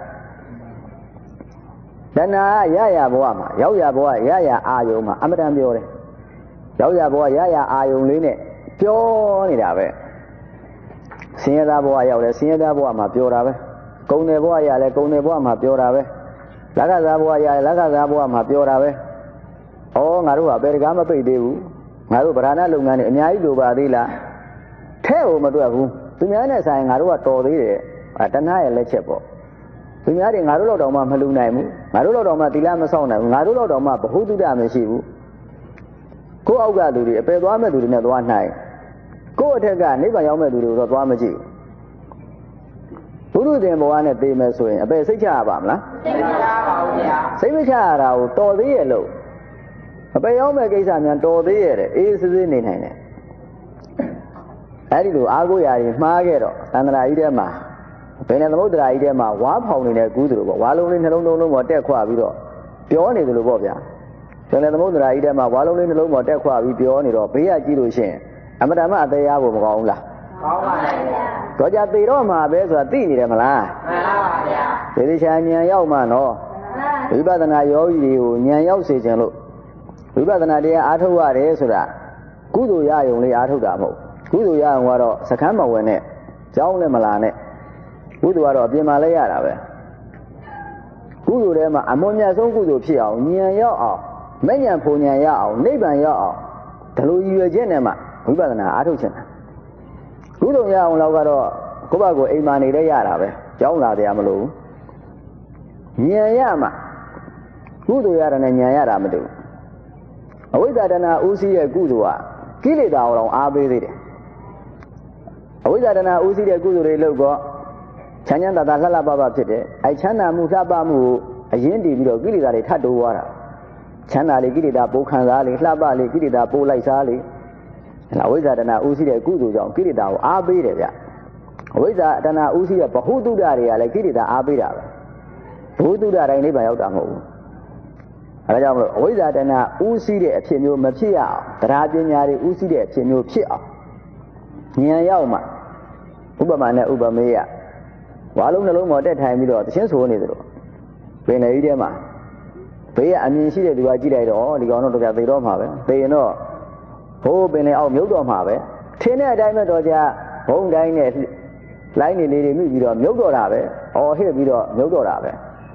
တဏှာရရဘဝမှာရောက်ရဘဝရရအာယုံမှာအမတန်ပြောတယ်ရောက်ရဘဝရရအာယုံလေးနဲ့ပြောနေတာပဲဆင်းရဲသားဘဝရောက်လဲဆင်းရဲသားဘဝမှာပြောတာပဲကုံတယ်ဘဝရလဲကုံတယ်ဘဝမှာပြောတာပဲလက္ခဏာဘဝရလက္ခဏာဘဝမှာပြောတာပဲဩငါတို့ကဘယ်တကားမပိတ်သေးဘူးငါတို့ဗราဏလုပ်ငန်းတွေအများကြီးလိုပါသေးလားထဲ့ကိုမတွက်ဘူးသူများနဲ့ဆိုင်ငါတို့ကတော်သေးတယ်တဏှာရဲ့လက်ချက်ပေါ့သူများတွေငါတို့လောက်တောင်မှမလူနိုင်ဘူးငါတို့လောက်တောင်မှသီလမဆောင်နိုင်ဘူးငါတို့လောက်တောင်မှဘ ഹു တုဒ္ဒမရှိဘူးကိုယ့်အောက်ကလူတွေအပယ်သွားမဲ့သူတွေနဲ့သွားနိုင်ကိုယ့်အထက်ကနိဗ္ဗာန်ရောက်မဲ့သူတွေကိုတော့သွားမကြည့်ဘူးဘုရုဇဉ်ဘဝနဲ့သိမယ်ဆိုရင်အပယ်စိတ်ချရပါမလားစိတ်မချပါဘူးဗျာစိတ်မချရတာကိုတော်သေးရဲ့လို့အပယ်ရောက်မဲ့ကိစ္စများတော်သေးရဲ့တဲ့အေးစစ်စစ်နေနိုင်တယ်အဲ့ဒီလိုအားကိုးရာတွေမှားခဲ့တော့သန္တရာကြီးထဲမှာဘယ်နဲ့သမုဒ္ဒရာကြီးထဲမှာဝါဖောင်နေတဲ့ကူးသူလိုပေါ့ဝါလုံးလေးနှလုံးလုံးလုံးပေါ်တက်ခွပြီးတော့ပြောနေတယ်လို့ပေါ့ဗျာဘယ်နဲ့သမုဒ္ဒရာကြီးထဲမှာဝါလုံးလေးနှလုံးပေါ်တက်ခွပြီးပြောနေတော့ဘေးကကြည့်လို့ရှိရင်အမတ္တမအတရားဖို့မကောင်းဘူးလားကောင်းပါရဲ့ဗျာတော့ကြသေတော့မှာပဲဆိုတာသိနေတယ်မလားမှန်ပါပါဗျာဒီလိုချာဉာဏ်ရောက်မှနော်ဝိပဿနာယောဂီတွေကိုဉာဏ်ရောက်စေခြင်းလို့ဝိပဿနာတရားအားထုတ်ရတယ်ဆိုတာကုသိုလ်ရယုံလေးအားထုတ်တာမဟုတ်ကုသိုလ်ရယုံကတော့စခန်းမဝင်နဲ့ကြောင်းလည်းမလာနဲ့ကုသိုလ်ကတော့အပြင်မှာလည်းရတာပဲကုသိုလ်ထဲမှာအမွန်မြတ်ဆုံးကုသိုလ်ဖြစ်အောင်ဉာဏ်ရောက်အောင်မဲ့ဉာဏ်ဖုန်ဉာဏ်ရအောင်နိဗ္ဗာန်ရောက်အောင်ဒီလိုရည်ရွယ်ချက်နဲ့မှဝိပဿနာအားထုတ်ခြင်းကုသိုလ်ရအောင်လောက်ကတော့ကိုယ့်ဘက်ကိုအိမ်မာနေလည်းရတာပဲကြောင်းလာတရားမလို့ဉာဏ်ရမှကုသိုလ်ရတာနဲ့ဉာဏ်ရတာမတူအဝိဇ္ဇာတဏှာဥသိရဲ့ကုသိုလ်ကကိလေသာကိုအားပေးသေးတယ်အဝိဇ္ဇာတဏှာဥသိတဲ့ကုသိုလ်တွေလို့ကောချမ်းချမ်းသာသာလှလှပပဖြစ်တယ်အဲချမ်းသာမှုလှပမှုကိုအရင်တည်ပြီးတော့ကိလေသာတွေထပ်တိုးသွားတာချမ်းသာလေကိလေသာပိုးခံစားလေလှပလေကိလေသာပိုးလိုက်စားလေအဝိဇ္ဇာတဏှာဥသိတဲ့ကုသိုလ်ကြောင့်ကိလေသာကိုအားပေးတယ်ဗျအဝိဇ္ဇာတဏှာဥသိတဲ့ဘ ഹു တုဒ္ဒတွေကလည်းကိလေသာအားပေးတာပဲဘ ഹു တုဒ္ဒတိုင်းနိဗ္ဗာန်ရောက်တာမဟုတ်ဘူးအဲဒါကြောင့်မလို့အဝိဇ္ဇာတဏှာဥသိတဲ့အဖြစ်မျိုးမဖြစ်ရအောင်တရားပညာတွေဥသိတဲ့အဖြစ်မျိုးဖြစ်အောင်ဉာဏ်ရောက်မှဥပမာနဲ့ဥပမေယဝါလုံးနှလုံးပေါ်တက်ထိုင်ပြီးတော့သချင်းဆိုနေတယ်လို့ပင်လေကြီးထဲမှာဘေးကအမြင်ရှိတဲ့သူကကြည့်လိုက်တော့ဒီကောင်တော့တော့သေတော့မှာပဲသေရင်တော့ဟိုးပင်လေအောက်မြုပ်တော့မှာပဲထင်းတဲ့အတိုင်းပဲတော့ကြာဘုံတိုင်းနဲ့လိုင်းနေလေးတွေမြုပ်ပြီးတော့မြုပ်တော့တာပဲအော်ဟစ်ပြီးတော့မြုပ်တော့တာပဲ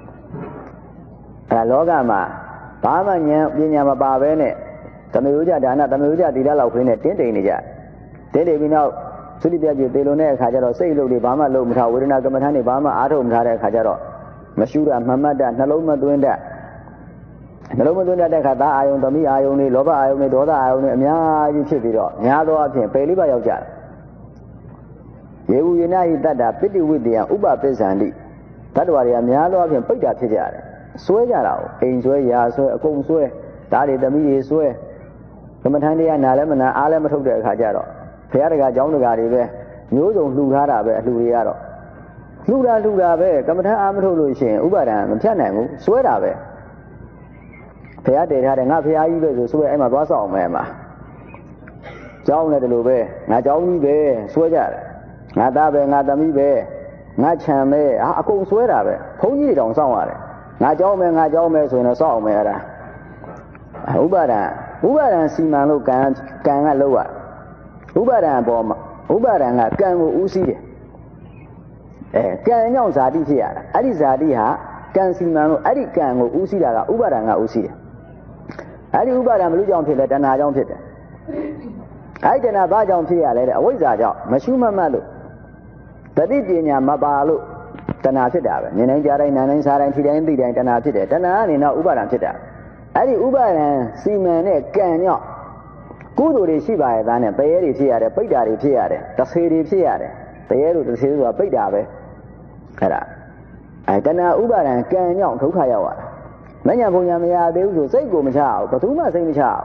အဲလောကမှာဘာမှဉာဏ်ပညာမပါဘဲနဲ့သမယုကြဒါနသမယုကြသီလလောက်ခင်းနဲ့တင်းတိမ်နေကြတင်းတိမ်ပြီးနောက်သုတိပြည့်သေလွန်တဲ့အခါကျတော့စိတ်လုံးတွေဘာမှလုံးမထားဝေဒနာကမ္မထာတွေဘာမှအားထုတ်မထားတဲ့အခါကျတော့မရှုတာမှတ်မှတ်တာနှလုံးမသွင်းတတ်နှလုံးမသွင်းတဲ့အခါသာအာယုံသမီးအာယုံတွေလောဘအာယုံတွေဒေါသအာယုံတွေအများကြီးဖြစ်ပြီးတော့များသောအားဖြင့်ပယ်လေးပါးရောက်ကြတယ်ယေဝယေနဟိတတ္တပိဋိဝိတ္တယဥပပစ္စန္တိတတ္တဝါတွေကများသောအားဖြင့်ပိဋ္ဌာဖြစ်ကြတယ်ဆွဲကြတာကိုအိမ်ဆွဲရာဆွဲအကုန်ဆွဲဓာတ်တွေသမီးတွေဆွဲကမ္မထန်တရားနာလည်းမနာအားလည်းမထုတ်တဲ့အခါကျတော့ဘုရားတကာကျောင်းတကာတွေပဲမျိုးစုံလှူထားတာပဲအလှူတွေကတော့လှူတာလှူတာပဲကမ္မထန်အားမထုတ်လို့ရှိရင်ဥပါဒံမဖြတ်နိုင်ဘူးဆွဲတာပဲဘုရားတည်ထားတယ်ငါဘုရားကြီးပဲဆိုဆွဲအဲ့မှာသွားဆောင်မယ်မှာကျောင်းလည်းဒီလိုပဲငါကျောင်းကြီးပဲဆွဲကြတယ်ငါသားပဲငါသမီးပဲငါခြံပဲအာအကုန်ဆွဲတာပဲဘုန်းကြီးတွေတောင်စောင့်ရတယ်ငါကျောင်းမယ်ငါကျောင်းမယ်ဆိုရင်တော့စောင့်အောင်မယ်အဲ့ဒါဥပါဒံဥပါဒံစီမံလို့ကံကံကလောက်ရဥပါဒံအပေါ်မှာဥပါဒံကကံကိုဥသိတယ်အဲကံကြောင့်ဇာတိဖြစ်ရတာအဲ့ဒီဇာတိဟာကံစီမံလို့အဲ့ဒီကံကိုဥသိတာကဥပါဒံကဥသိတယ်အဲ့ဒီဥပါဒံဘယ်လိုကြောင့်ဖြစ်လဲတဏှာကြောင့်ဖြစ်တယ်အဲ့ဒီတဏှာဘာကြောင့်ဖြစ်ရလဲတဲ့အဝိဇ္ဇာကြောင့်မရှုမမှတ်လို့တတိပညာမပါလို့တဏှာဖြစ်တာပဲမြင်တိုင်းကြားတိုင်းနားတိုင်းစားတိုင်းထိတိုင်းသိတိုင်းတဏှာဖြစ်တယ်တဏှာကနေတော့ဥပါဒံဖြစ်တာအဲ့ဒီဥပါဒံစီမံတဲ့ကံကြောင့်ကုသိုလ်တွေရှိပါရဲ့သားနဲ့တရေတွေဖြစ်ရတယ်ပိဋ္ဌာတွေဖြစ်ရတယ်တဆေတွေဖြစ်ရတယ်တရေတို့တဆေဆိုတာပိဋ္ဌာပဲအဲ့ဒါအဲတဏှာဥပါဒံကံကြောင့်ဒုက္ခရောက်ရတာမဉ္ဇဉ်ဘုံညာမရသေးဘူးဆိုစိတ်ကိုမချအောင်ဘယ်သူမှစိတ်မချအောင်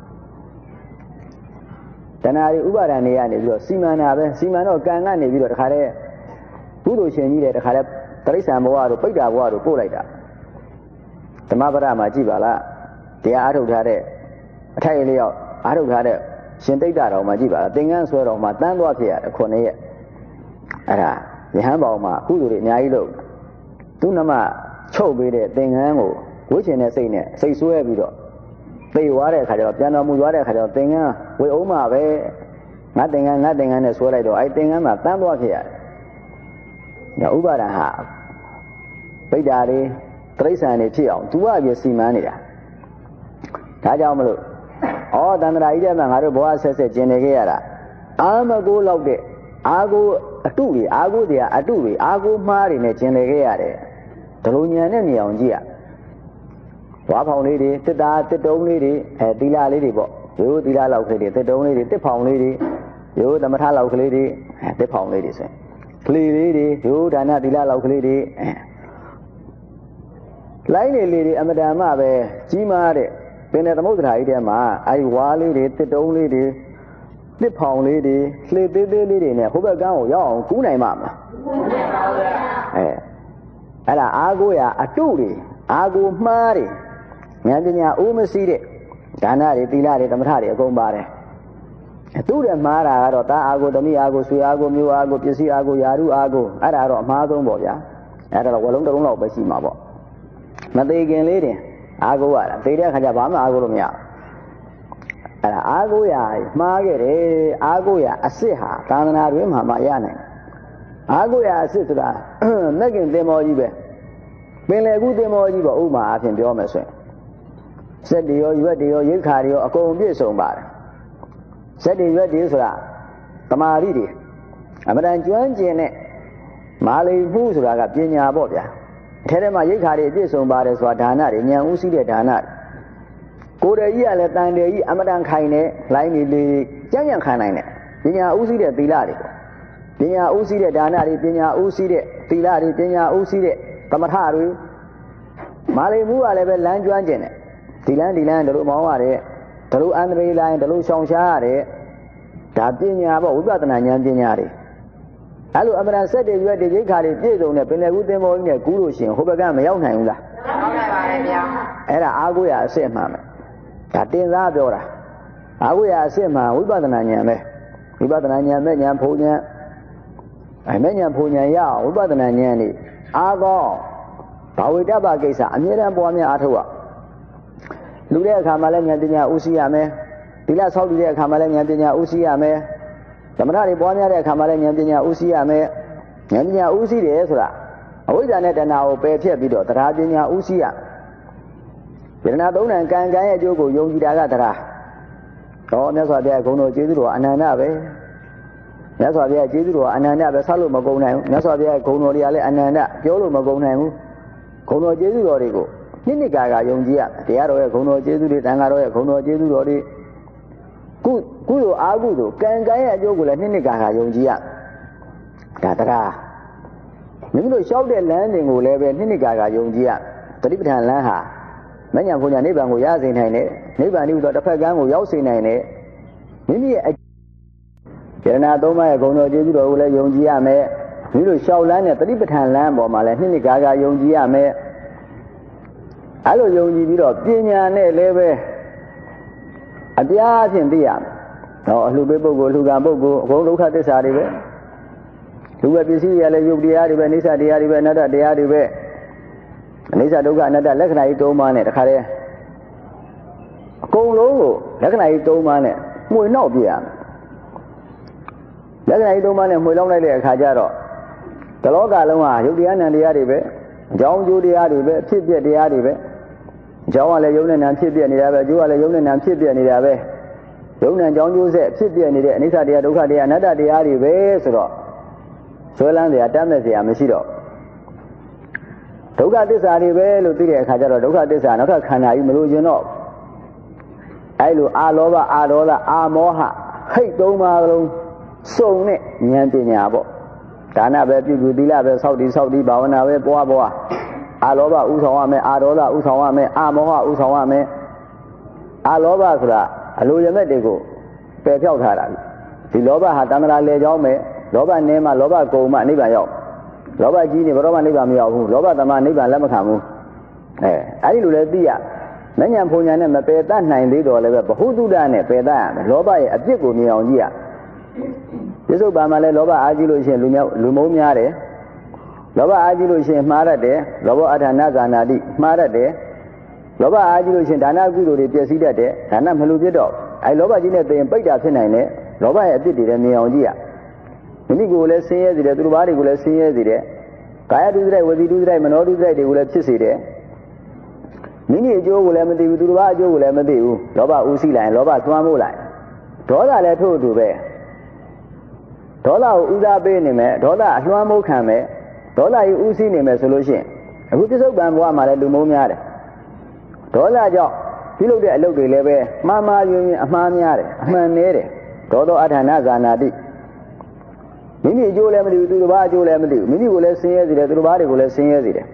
တဏှာတွေဥပါဒံတွေကနေပြီးတော့စီမံတာပဲစီမံတော့ကံကနေပြီးတော့တခါတည်းကုသိုလ်ရှင်ကြီးတွေတခါတည်းတိရစ္ဆာန်ဘဝတို့ပိဋ္ဌာဘဝတို့ပို့လိုက်တာဓမ္မပဒမှာကြည့်ပါလားတရားအားထုတ်ထားတဲ့အထိုက်လျောက်အားထုတ်ထားတဲ့ရှင်တိတ်တာတော်မှာကြည့်ပါလားသင်္ကန်းဆွဲတော်မှာတန်းသွားဖြစ်ရတယ်ခုနှစ်ရက်အဲ့ဒါယဟန်ပေါင်းမှာကုသိုလ်တွေအများကြီးလုပ်သူနမချုပ်ပေးတဲ့သင်္ကန်းကိုဝှေ့ချင်တဲ့စိတ်နဲ့စိတ်ဆွဲပြီးတော့သိသွားတဲ့အခါကျတော့ပြန်တော်မူသွားတဲ့အခါကျတော့သင်္ကန်းဝေအောင်မှာပဲငါသင်္ကန်းငါသင်္ကန်းနဲ့ဆွဲလိုက်တော့အဲ့သင်္ကန်းမှာတန်းသွားဖြစ်ရတယ်ဒါဥပါဒံဟာပိဋ္ဌာတွေတိရစ္ဆာန်တွေဖြစ်အောင်သူကပြစီမံနေတာဒါကြောင့်မလို့ဩတန္တရာကြီးတဲ့မှာငါတို့ဘဝဆက်ဆက်ကျင်နေခဲ့ရတာအာမကိုလောက်တဲ့အာကိုအတုတွေအာကိုတွေအတုတွေအာကိုမှားတွေနဲ့ကျင်နေခဲ့ရတယ်ဒလိုညာနဲ့မြင်အောင်ကြည့်ရဝါဖောင်လေးတွေတစ်တာတစ်တုံးလေးတွေအဲသီလလေးတွေပေါ့ရိုးသီလလောက်ကလေးတွေတစ်တုံးလေးတွေတစ်ဖောင်လေးတွေရိုးသမထလောက်ကလေးတွေအဲတစ်ဖောင်လေးတွေဆိုရင်ကလေးလေးတွေရိုးဒါနသီလလောက်ကလေးတွေအဲလိုင်းနေလေးတွေအမတန်မှပဲကြီးမားတဲ့ပင်တဲ့သမုဒ္ဒရာကြီးထဲမှာအဲဒီဝါလေးတွေတစ်တုံးလေးတွေတစ်ဖောင်လေးတွေလှေသေးသေးလေးတွေနဲ့ဟိုဘက်ကန်းကိုရောက်အောင်ကူးနိုင်မှာမလားကူးနိုင်ပါဘူးဗျာအဲအဲ့ဒါအာကိုရအတုတွေအာကိုမှားတွေဉာဏ်ပညာအိုးမစီးတဲ့ဒါနတွေသီလတွေသမထတွေအကုန်ပါတယ်သူ့တဲ့မှားတာကတော့တာအာကိုသမီးအာကိုဆွေအာကိုမျိုးအာကိုပစ္စည်းအာကိုယာရုအာကိုအဲ့ဒါတော့အမှားဆုံးပေါ့ဗျာအဲ့ဒါတော့ဝလုံးတစ်လုံးလောက်ပဲရှိမှာပေါ့မသေးခင်လေးတင်အာကိုရတာသေတဲ့အခါကျဘာမှအာကိုလို့မရအဲ့ဒါအာကိုရမှားခဲ့တယ်အာကိုရအစ်စ်ဟာသာသနာတွင်မှမရနိုင်အာကိုရအစ်စ်ဆိုတာမက်ကင်သင်္ဘောကြီးပဲပင်လေကူးသင်္ဘောကြီးပေါ့ဥမာအဖြစ်ပြောမယ်ဆိုရင်စက်တွေရောရွက်တွေရောရိတ်ခါတွေရောအကုန်ပြည့်စုံပါတယ်စက်တွေရွက်တွေဆိုတာတမာရီတွေအမှန်တန်ကျွမ်းကျင်တဲ့မာလိမှုဆိုတာကပညာပေါ့ဗျာအထဲထဲမှာရိတ်ခါတွေပြည့်စုံပါတယ်ဆိုတာဒါနတွေဉာဏ်ဥသိတဲ့ဒါနတွေကိုယ်တည်းကြီးကလည်းတန်တယ်ကြီးအမှန်တန်ခိုင်နေလိုင်းနေလေကြံ့ကြံ့ခံနိုင်တယ်ပညာဥသိတဲ့သီလတွေပေါ့ပညာဥသိတဲ့ဒါနတွေပညာဥသိတဲ့သီလတွေပညာဥသိတဲ့သမထတွေမာလိမှုကလည်းပဲလမ်းကျွမ်းကျင်တယ်ဒီလန်းဒီလန်းတို့မောင်းရတယ်တို့အန္တရာယ်လိုင်းတို့ရှောင်ရှားရတယ်ဒါပညာပေါ့ဝိပဿနာဉာဏ်ပညာတွေအဲ့လိုအမှန်တန်စက်တွေရွက်တွေရိတ်ခါတွေပြည့်စုံတဲ့ပင်လယ်ကူးသင်္ဘောကြီးနဲ့ကူးလို့ရှိရင်ဟိုဘက်ကမရောက်နိုင်ဘူးလားရောက်နိုင်ပါတယ်ဗျာအဲ့ဒါအာကိုရအစစ်မှန်မယ်ဒါတင်စားပြောတာအာကိုရအစစ်မှန်ဝိပဿနာဉာဏ်ပဲဝိပဿနာဉာဏ်မဲ့ဉာဏ်ဖို့ဉာဏ်အဲမဲ့ဉာဏ်ဖို့ဉာဏ်ရအောင်ဝိပဿနာဉာဏ်นี่အာကောဘာဝိတ္တပကိစ္စအမြဲတမ်းပွားများအားထုတ်ရလူတဲ့အခါမှာလည်းဉာဏ်ပညာဥသိရမယ်သီလဆောက်တည်တဲ့အခါမှာလည်းဉာဏ်ပညာဥသိရမယ်သမထတွေပွားများတဲ့အခါမှာလည်းဉာဏ်ပညာဥသိရမယ်ဉာဏ်ပညာဥသိတယ်ဆိုတာအဝိဇ္ဇာနဲ့တဏှာကိုပယ်ဖြတ်ပြီးတော့တရားပညာဥသိရယတနာသုံးဏကံကံရဲ့အကျိုးကိုယုံကြည်တာကတရားတော့မြတ်စွာဘုရားဂုဏ်တော်ကျေးဇူးတော်အနန္တပဲမြတ်စွာဘုရားကျေးဇူးတော်အနန္တပဲဆောက်လို့မကုန်နိုင်ဘူးမြတ်စွာဘုရားဂုဏ်တော်တွေကလည်းအနန္တပြောလို့မကုန်နိုင်ဘူးဂုဏ်တော်ကျေးဇူးတော်တွေကိုနိနိကာကယုံကြည်ရတရားတော်ရဲ့ဂုဏ်တော်ကျေးဇူးတွေတန်ခါတော်ရဲ့ဂုဏ်တော်ကျေးဇူးတော်တွေကုကုသိုလ်အာကုသိုလ်ကံကံရဲ့အကျိုးကိုလည်းနိနိကာကယုံကြည်ရဒါတရားမိမိတို့လျှောက်တဲ့လမ်းစဉ်ကိုလည်းပဲနိနိကာကယုံကြည်ရတတိပဋ္ဌာန်လမ်းဟာမဉ္ဇဉ်ဘုံညာနိဗ္ဗာန်ကိုရစေနိုင်တယ်နိဗ္ဗာန်ဤသို့တစ်ဖက်ကန်းကိုရောက်စေနိုင်တယ်မိမိရဲ့စေတနာသုံးပါးရဲ့ဂုဏ်တော်ကျေးဇူးတော်ကိုလည်းယုံကြည်ရမယ်မိမိတို့လျှောက်လမ်းတဲ့တတိပဋ္ဌာန်လမ်းပေါ်မှာလည်းနိနိကာကယုံကြည်ရမယ်အဲ့လိုယုံကြည်ပြီးတော့ပညာနဲ့လည်းပဲအပြားဖြင့်သိရမယ်တော့အလှပေးပုဂ္ဂိုလ်အလှကံပုဂ္ဂိုလ်အကုန်ဒုက္ခသစ္စာတွေပဲလူပဲပစ္စည်းတွေလည်းယုတ်တရားတွေပဲအိဋ္ဌတရားတွေပဲအနတ္တတရားတွေပဲအိဋ္ဌဒုက္ခအနတ္တလက္ခဏာကြီးသုံးပါးနဲ့တခါတည်းအကုန်လုံးကိုလက္ခဏာကြီးသုံးပါးနဲ့မှွေနောက်ပြရမယ်လက္ခဏာကြီးသုံးပါးနဲ့မှွေလောက်လိုက်တဲ့အခါကျတော့တလောကလုံးဟာယုတ်တရားနံတရားတွေပဲအကြောင်းကျိုးတရားတွေပဲအဖြစ်ပြက်တရားတွေပဲအကြောင်းကလည်းယုံနဲ့နံဖြစ်ပြက်နေတာပဲအကျိုးကလည်းယုံနဲ့နံဖြစ်ပြက်နေတာပဲယုံနဲ့အကြောင်းကျိုးဆက်ဖြစ်ပြက်နေတဲ့အနိစ္စတရားဒုက္ခတရားအနတ္တတရားတွေပဲဆိုတော့ဆွဲလန်းစရာတတ်မဲ့စရာမရှိတော့ဒုက္ခသစ္စာတွေပဲလို့သိတဲ့အခါကျတော့ဒုက္ခသစ္စာနောက်ထပ်ခန္ဓာကြီးမလို့ခြင်းတော့အဲလိုအာလောဘအာဒေါသအာမောဟဟိတ်သုံးပါးလုံးစုံနဲ့ဉာဏ်ပညာပေါ့ဒါနပဲပြုပြုသီလပဲစောင့်တည်စောင့်တည်ဘာဝနာပဲပွားပွားအာလောဘဥဆောင်ရမယ်အာဒေါသဥဆောင်ရမယ်အာမောဟဥဆောင်ရမယ်အာလောဘဆိုတာအလိုရမဲ့တွေကိုပယ်ဖြောက်ထားတာဒီလောဘဟာတမ္မာလေကြောင်းပဲလောဘနည်းမှလောဘကုန်မှနိဗ္ဗာန်ရောက်လောဘကြီးနေဘယ်တော့မှနိဗ္ဗာန်မရောက်ဘူးလောဘသမားနိဗ္ဗာန်လက်မခံဘူးအဲအဲဒီလိုလဲသိရမဉ္ဇဉ်ဘုံညာနဲ့မပယ်တတ်နိုင်သေးတော့လည်းပဲဘ ഹു တုဒ္ဒနဲ့ပယ်တတ်ရမယ်လောဘရဲ့အပြစ်ကိုမြင်အောင်ကြည့်ရပြစ္ဆုတ်ပံမှာလဲလောဘအားကြီးလို့ရှိရင်လူမျိုးလူမုန်းများတယ်လောဘအားကြီးလို့ရှိရင်မှားတတ်တယ်လောဘအထာဏဇာနာတိမှားတတ်တယ်လောဘအားကြီးလို့ရှိရင်ဒါနကုသိုလ်တွေပျက်စီးတတ်တယ်ဒါနမလူဖြစ်တော့အဲလောဘကြီးနဲ့ပြင်ပိတ်တာဖြစ်နိုင်တယ်လောဘရဲ့အပြစ်တွေလည်းမြင်အောင်ကြည့်ရမိမိကိုယ်လည်းဆင်းရဲစေတယ်သူတို့ဘာတွေကိုလည်းဆင်းရဲစေတယ်ကာယဒုစရိုက်ဝစီဒုစရိုက်မနောဒုစရိုက်တွေကိုလည်းဖြစ်စေတယ်မိမိအကျိုးကိုလည်းမသိဘူးသူတို့ဘာအကျိုးကိုလည်းမသိဘူးလောဘဥသိလိုက်လောဘသွမ်းမိုးလိုက်ဒေါသလည်းထို့အတူပဲဒေါသကိုဥစားပေးနေမယ်ဒေါသအလွှမ်းမိုးခံမယ်ဒေါသကြီးဥသိနေမယ်ဆိုလို့ရှိရင်အခုပြစ္ဆုတ်ပံဘဝမှာလည်းလူမုန်းများတယ်ဒေါသကြောင့်ပြုလုပ်တဲ့အလုပ်တွေလည်းပဲမှားမှားယွင်းယွင်းအမှားများတယ်အမှန်နည်းတယ်ဒေါသောအထာဏဇာနာတိမိမိအကျိုးလည်းမသိဘူးသူတို့ဘာအကျိုးလည်းမသိဘူးမိမိကိုလည်းဆင်းရဲစေတယ်သူတို့ဘာတွေကိုလည်းဆင်းရဲစေတယ်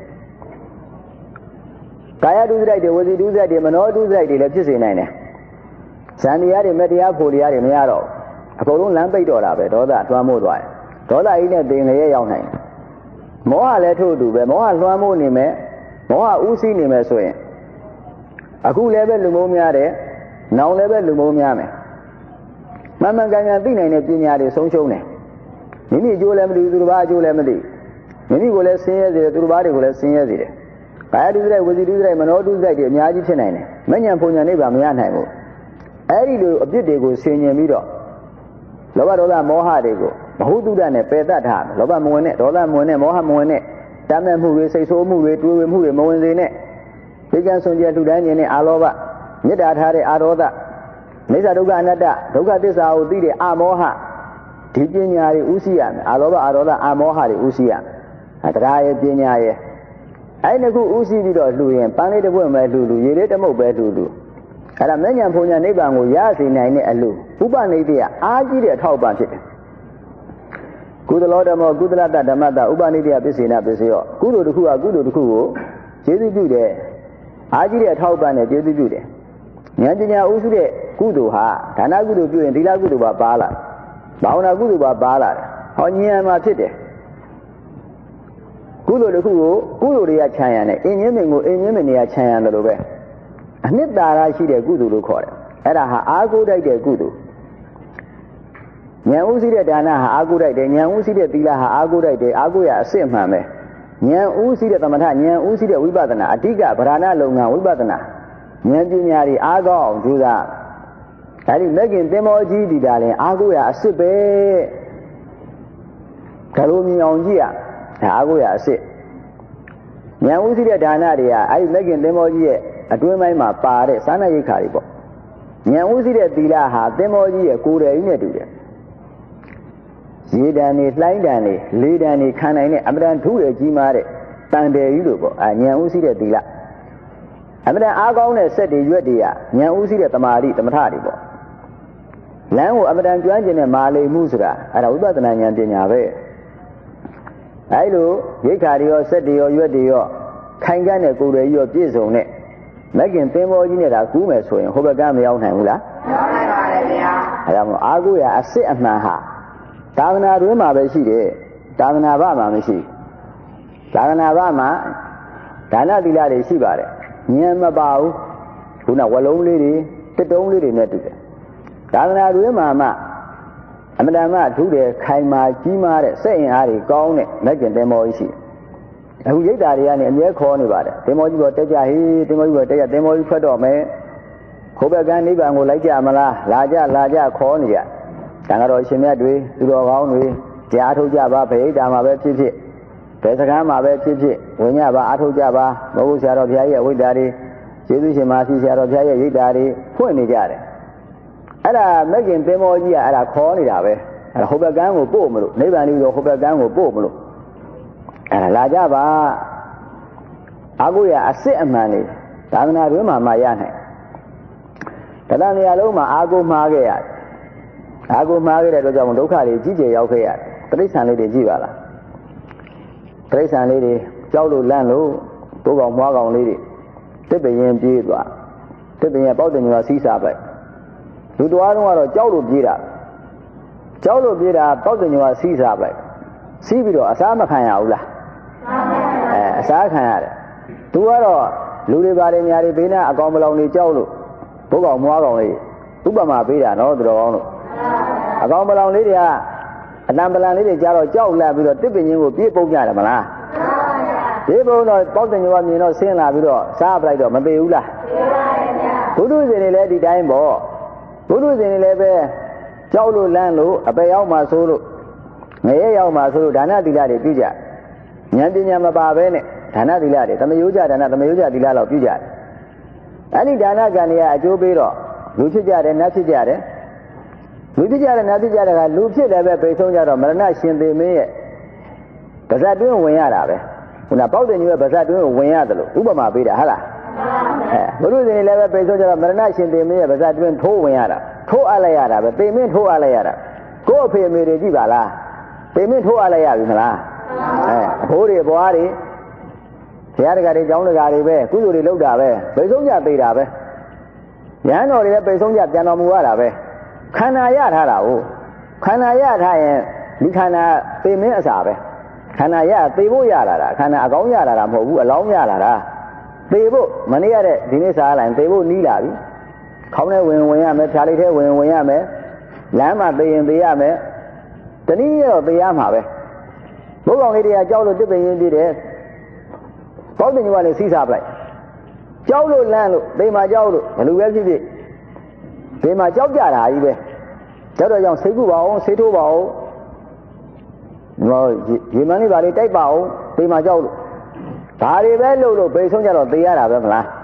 ကာယဒုစရိုက်တွေဝစီဒုစရိုက်တွေမနောဒုစရိုက်တွေလည်းဖြစ်စေနိုင်တယ်ဇန်တရားတွေမတရားဖို့တရားတွေမရတော့အကုန်လုံးလမ်းပိတ်တော့တာပဲဒေါသတွမ်းမိုးသွားတယ်ဒေါသကြီးနဲ့တင်လည်းရောက်နိုင်တယ်မောဟလည်းထို့အတူပဲမောဟလွှမ်းမိုးနေမယ်မောဟဥသိနေမယ်ဆိုရင်အခုလည်းပဲလူမုန်းများတယ်နောင်လည်းပဲလူမုန်းများမယ်မှန်မှန်ကန်ကန်သိနိုင်တဲ့ပညာတွေဆုံးရှုံးတယ်မိမိအကျိုးလည်းမသိဘူးသူတို့ဘာအကျိုးလည်းမသိမိမိကိုလည်းဆင်းရဲစေတယ်သူတို့ဘာတွေကိုလည်းဆင်းရဲစေတယ်ကာယဒုစရိုက်ဝစီဒုစရိုက်မနောဒုစရိုက်တွေအများကြီးဖြစ်နိုင်တယ်မဉ္ဇဉ်ဘုံညာနိဗ္ဗာန်မရနိုင်ဘူးအဲဒီလိုအပြစ်တွေကိုဆင်ញင်ပြီးတော့လောဘဒေါသမောဟတွေကိုဘ ഹു တုဒ္ဒနဲ့ပယ်တတ်ထားတယ်လောဘမဝင်နဲ့ဒေါသမဝင်နဲ့မောဟမဝင်နဲ့တမ်းမဲ့မှုတွေစိတ်ဆိုးမှုတွေတွေးဝေမှုတွေမဝင်စေနဲ့သိက္ခာစွန့်ကြထူတန်းခြင်းနဲ့အာလောဘမေတ္တာထားတဲ့အာဒေါသနိစ္စဒုက္ခအနတ္တဒုက္ခသစ္စာကိုသိတဲ့အာမောဟဒီပညာတွေဥသိရမယ်အာလောဘအာဒေါသအာမောဟတွေဥသိရမယ်တရားရဲ့ပညာရဲ့အဲ့ဒီခုဥသိပြီးတော့လှူရင်ပန်းလေးတစ်ပွင့်ပဲလှူလှူရေလေးတစ်မုတ်ပဲလှူလှူအဲ့ဒါမဉ္ဇဉ်ဘုံညာနိဗ္ဗာန်ကိုရစေနိုင်တဲ့အလှူဥပနိဒေယအားကြီးတဲ့အထောက်ပံ့ဖြစ်တယ်ကုသလောဓမ္မောကုသလတ္တဓမ္မတဥပနိဒေယပစ္စေနပစ္စယောကုသိုလ်တစ်ခုကကုသိုလ်တစ်ခုကိုကျေးဇူးပြုတယ်အားကြီးတဲ့အထောက်ပံ့နဲ့ကျေးဇူးပြုတယ်ဉာဏ်ပညာဥသိတဲ့ကုသိုလ်ဟာဒါနကုသိုလ်ပြုရင်သီလကုသိုလ်ပါပါလာဘာဝနာကုသိုလ်ပါပါလာတယ်ဟောဉာဏ်မှာဖြစ်တယ်ကုသိုလ်တစ်ခုကိုကုသိုလ်တွေကခြံရံတယ်အင်းချင်းမင်ကိုအင်းချင်းမင်တွေကခြံရံတယ်လို့ပဲအနှစ်သာရရှိတဲ့ကုသိုလ်လို့ခေါ်တယ်အဲ့ဒါဟာအာကိုးတိုက်တဲ့ကုသိုလ်ဉာဏ်ဥသိတဲ့ဒါနဟာအာကိုးတိုက်တယ်ဉာဏ်ဥသိတဲ့သီလဟာအာကိုးတိုက်တယ်အာကိုးရအစစ်မှန်ပဲဉာဏ်ဥသိတဲ့သမထဉာဏ်ဥသိတဲ့ဝိပဿနာအဓိကဗราဏလုံငါဝိပဿနာဉာဏ်ပညာတွေအားကောင်းအောင်ကြိုးစားဒါဒီမဂ်ခင်သင်္ဘောကြီးဒီတာလည်းအာကိုးရအစစ်ပဲဒါလိုမြင်အောင်ကြည့်ရဒါအာကိုးရအစစ်ဉာဏ်ဥသိတဲ့ဒါနတွေကအဲ့ဒီမဂ်ခင်သင်္ဘောကြီးရဲ့အတွင်းပိုင်းမှာပါတဲ့စာနာရိက္ခာတွေပေါ့ဉာဏ်ဥသိတဲ့သီလဟာသင်္ဘောကြီးရဲ့ကိုယ်တည်းကြီးနဲ့တူတယ်ရေတံနေလှိုင်းတံနေလေးတံနေခံနိုင်တဲ့အပဒံထုရဲ့ကြီးမားတဲ့တန်တယ်ကြီးလို့ပေါ့အာဉာဏ်ဥသိတဲ့သီလအမှန်တန်အားကောင်းတဲ့စက်တွေရွက်တွေကဉာဏ်ဥသိတဲ့တမာတိတမထတွေပေါ့လမ်းကိုအမှန်တန်ကျွမ်းကျင်တဲ့မာလိမှုဆိုတာအဲ့ဒါဝိပဿနာဉာဏ်ပညာပဲအဲ့လိုရိက္ခာတွေရောစက်တွေရောရွက်တွေရောခိုင်ကန်းတဲ့ကိုယ်တွေရောပြည့်စုံတဲ့မဂ်ခင်သင်္ဘောကြီးနဲ့ဒါကူးမယ်ဆိုရင်ဟိုဘက်ကမရောက်နိုင်ဘူးလားရောက်နိုင်ပါတယ်ဗျာအဲ့ဒါမို့အာကိုရအစစ်အမှန်ဟာသာသနာတွင်မှာပဲရှိတယ်သာသနာ့ဘာမှာမရှိသာသနာ့ဘာမှာဒါနသီလတွေရှိပါတယ်ဉာဏ်မပါဘူးခုနဝလုံးလေးတွေတစ်တုံးလေးတွေနဲ့တူတယ်သာသနာ့တွင်မှာမှအမှန်တမ်းမှထူးတယ်ခိုင်မာကြီးမားတဲ့စိတ်အင်အားတွေကောင်းတဲ့မဂ်ခင်သင်္ဘောကြီးရှိတယ်အခုရိတ်တာတွေကနေအမြဲခေါ်နေပါတယ်သင်္ဘောကြီးပေါ်တက်ကြဟေးသင်္ဘောကြီးပေါ်တက်ကြသင်္ဘောကြီးထွက်တော့မယ်ခိုးဘက်ကနိဗ္ဗာန်ကိုလိုက်ကြမလားလာကြလာကြခေါ်နေကြတန်ဃာတော်ရှင်မြတ်တွေသူတော်ကောင်းတွေကြားထုတ်ကြပါဗိဒ္ဓါမှာပဲဖြစ်ဖြစ်ဘယ်စကားမှာပဲဖြစ်ဖြစ်ဝင်ညပါအားထုတ်ကြပါဘုရားဆရာတော်ဘုရားရဲ့ဝိဒ္ဓါတွေကျေးဇူးရှင်မာစီဆရာတော်ဘုရားရဲ့ရိတ်တာတွေဖွင့်နေကြတယ်အဲ့ဒါမဂ်ခင်သင်္ဘောကြီးကအဲ့ဒါခေါ်နေတာပဲအဲ့ဒါဟိုဘက်ကန်းကိုပို့မလို့နိဗ္ဗာန်ကြီးကိုဟိုဘက်ကန်းကိုပို့မလို့အဲ့ဒါလာကြပါအာကိုရအစစ်အမှန်လေးသာသနာ့တွင်မှာမရနိုင်တဏှာနေရာလုံးမှာအာကိုမှားခဲ့ရတယ်အာကိုမှားခဲ့တဲ့အတွက်ကြောင့်ဒုက္ခတွေကြီးကျယ်ရောက်ခဲ့ရတယ်တိရစ္ဆာန်လေးတွေကြည့်ပါလားတိရစ္ဆာန်လေးတွေကြောက်လို့လန့်လို့တိုးကောင်မွားကောင်လေးတွေတစ်ပရင်ပြေးသွားတစ်ပရင်ပေါက်တယ်ညောစီးစားပဲလူတော်ကတော့ကြောက်လို့ပြေးတာကြောက်လို့ပြေးတာပေါက်တယ်ညောစီးစားပဲစီးပြီးတော့အစားမခံရဘူးလားအဲအစားခံရတယ်သူကတော့လူတွေပါတယ်ညာတွေဘေးနာအကောင်မလောင်တွေကြောက်လို့ဘုကောင်မွားကောင်လေးဥပမာပေးတာနော်သူတော်ကောင်းလို့အကောင်မလောင်လေးတွေကအတန်ပလန်လေးတွေကြားတော့ကြောက်လာပြီးတော့တစ်ပင်ချင်းကိုပြေးပုတ်ကြတယ်မလားပြေးပုတ်တော့ပေါက်တင်ရွာမြင်တော့ဆင်းလာပြီးတော့စားပလိုက်တော့မသေးဘူးလားဘုဒ္ဓရှင်တွေလည်းဒီတိုင်းပေါ့ဘုဒ္ဓရှင်တွေလည်းပဲကြောက်လို့လန့်လို့အပေရောက်မှဆိုးလို့ငရဲရောက်မှဆိုလို့ဒါနသီလတွေပြုကြဉာဏ်ပညာမပါဘဲနဲ့ဒါနသီလတွေသမယောကြဒါနသမယောကြသီလတော့ပြုကြတယ်အဲ့ဒီဒါနကံတွေကအကျိုးပေးတော့လူဖြစ်ကြတယ်နတ်ဖြစ်ကြတယ်လူဖြစ်ကြတယ်နတ်ဖြစ်ကြတယ်ကလူဖြစ်တယ်ပဲပိတ်ဆုံးကြတော့မရဏရှင်သေမင်းရဲ့ဗဇတ်တွင်းဝင်ရတာပဲခုနပေါက်တဲ့ညရဲ့ဗဇတ်တွင်းကိုဝင်ရတယ်လို့ဥပမာပေးတာဟုတ်လားအဲဘုရုဇင်လည်းပဲပိတ်ဆုံးကြတော့မရဏရှင်သေမင်းရဲ့ဗဇတ်တွင်းထိုးဝင်ရတာထိုးအပ်လိုက်ရတာပဲသေမင်းထိုးအပ်လိုက်ရတာကိုယ့်အဖေအမေတွေကြည့်ပါလားသေမင်းထိုးအပ်လိုက်ရပြီမလားအဲအဖိုးတွေဘွားတွေဘုရားတကာတွေကျောင်းတကာတွေပဲကုသိုလ်တွေလုပ်တာပဲပိတ်ဆုံးကြသေးတာပဲရဟန်းတော်တွေလည်းပိတ်ဆုံးကြပြန်တော်မူရတာပဲခန္ဓာရထားတာကိုခန္ဓာရထားရင်ဒီခန္ဓာသေမင်းအစာပဲခန္ဓာရသေဖို့ရလာတာခန္ဓာအကောင်းရလာတာမဟုတ်ဘူးအလောင်းရလာတာသေဖို့မနေ့ကတဲ့ဒီနေ့စားလိုက်သေဖို့နီးလာပြီခေါင်းထဲဝင်ဝင်ရမယ်ဖြားလိုက်ထဲဝင်ဝင်ရမယ်လမ်းမှာသေရင်သေရမယ်တနည်းတော့သေရမှာပဲဘုကောင်လေးတွေကကြောက်လို့တစ်ပင်ရင်းပြည့်တယ်ပေါက်တင်ကြီးကလည်းစီးစားပလိုက်ကြောက်လို့လန့်လို့သေမှာကြောက်လို့ဘယ်လိုပဲဖြစ်ဖြစ်သေမှာကြောက်ကြတာကြီးပဲကြောက်တော့ကြောင့်စိတ်ကူပါအောင်စိတ်ထိုးပါအောင်ဟောရေမန်းလေးပါလေးတိုက်ပါအောင်သေမှာကြောက်လို့ဒါတွေပဲလို့လို့ဘယ်ဆုံးကြတော့သေရတာပဲမလား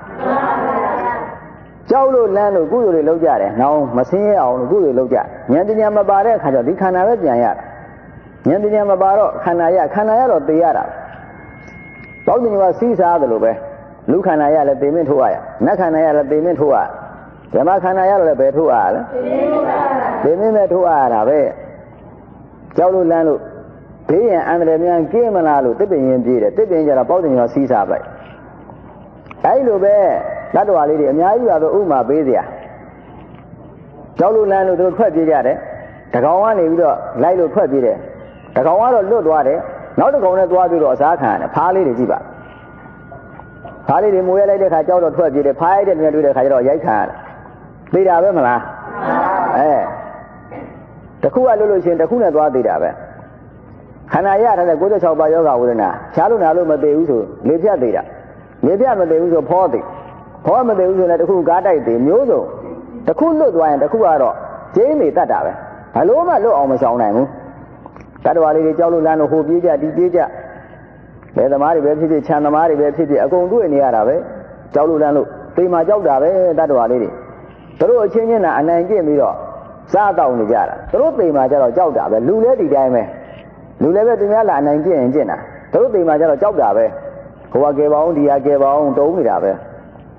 ကြောက်လို့လန့်လို့ကုသိုလ်တွေလုပ်ကြတယ်။နောက်မဆင်းရဲအောင်လို့ကုသိုလ်လုပ်ကြ။ဉာဏ်ပညာမပါတဲ့အခါကျတော့ဒီခန္ဓာပဲပြန်ရတာ။ဉာဏ်ပညာမပါတော့ခန္ဓာရခန္ဓာရတော့သေရတာ။ပေါင်းတင်ကစီးစားတယ်လို့ပဲလူခန္ဓာရလည်းသေမင်းထိုးရရ။နတ်ခန္ဓာရလည်းသေမင်းထိုးရ။ဓမ္မခန္ဓာရတော့လည်းဘယ်ထိုးရလဲ။သေမင်းပဲထိုးရတာပဲ။ကြောက်လို့လန့်လို့ဘေးရန်အန္တရာယ်များကင်းမလားလို့တစ်ပင်ရင်ပြေးတယ်။တစ်ပင်ကျတော့ပေါင်းတင်ကစီးစားပလိုက်။အဲဒီလိုပဲတတ္တဝါလေးတွေအများကြီးပါပဲဥမာပေးစရာကြောက်လို့လန့်လို့သူတို့ထွက်ပြေးကြတယ်တကောင်ကနေပြီးတော့လိုက်လို့ထွက်ပြေးတယ်တကောင်ကတော့လွတ်သွားတယ်နောက်တကောင်နဲ့သွားပြီးတော့အစားခံရတယ်ဖားလေးတွေကြည့်ပါဖားလေးတွေမိုးရလိုက်တဲ့ခါကြောက်တော့ထွက်ပြေးတယ်ဖားရတဲ့နေရာတွေ့တဲ့ခါကျတော့ရိုက်ခံရတယ်သိတာပဲမလားအဲတခုကလွတ်လို့ရှိရင်တခုနဲ့သွားသေးတာပဲခန္ဓာရထားတဲ့၉၆ပါးယောဂဝေဒနာရှားလို့နာလို့မသေးဘူးဆိုလေပြတ်သေးတာလေပြတ်မသေးဘူးဆိုဖောသေးဘောမသိဘူးဆိုလည်းတခုကားတိုက်သေးမျိုးစုံတခုလွတ်သွားရင်တခုကတော့ကျင်းနေတတ်တာပဲဘလို့မှလွတ်အောင်မဆောင်နိုင်ဘူးတတ္တဝါလေးတွေကြောက်လို့လမ်းလို့ဟိုပြေးကြဒီပြေးကြဘယ်သမားတွေပဲဖြစ်ဖြစ်ခြံသမားတွေပဲဖြစ်ဖြစ်အကုန်တွေ့နေရတာပဲကြောက်လို့လမ်းလို့သိမှကြောက်တာပဲတတ္တဝါလေးတွေသူတို့အချင်းချင်းကအနိုင်ကျင့်ပြီးတော့စားတောင်းနေကြတာသူတို့သိမှကျတော့ကြောက်တာပဲလူလည်းဒီတိုင်းပဲလူလည်းပဲသူများလာအနိုင်ကျင့်ရင်ကျင့်တာသူတို့သိမှကျတော့ကြောက်တာပဲဟိုကကဲပါအောင်ဒီကကဲပါအောင်တုံးနေတာပဲ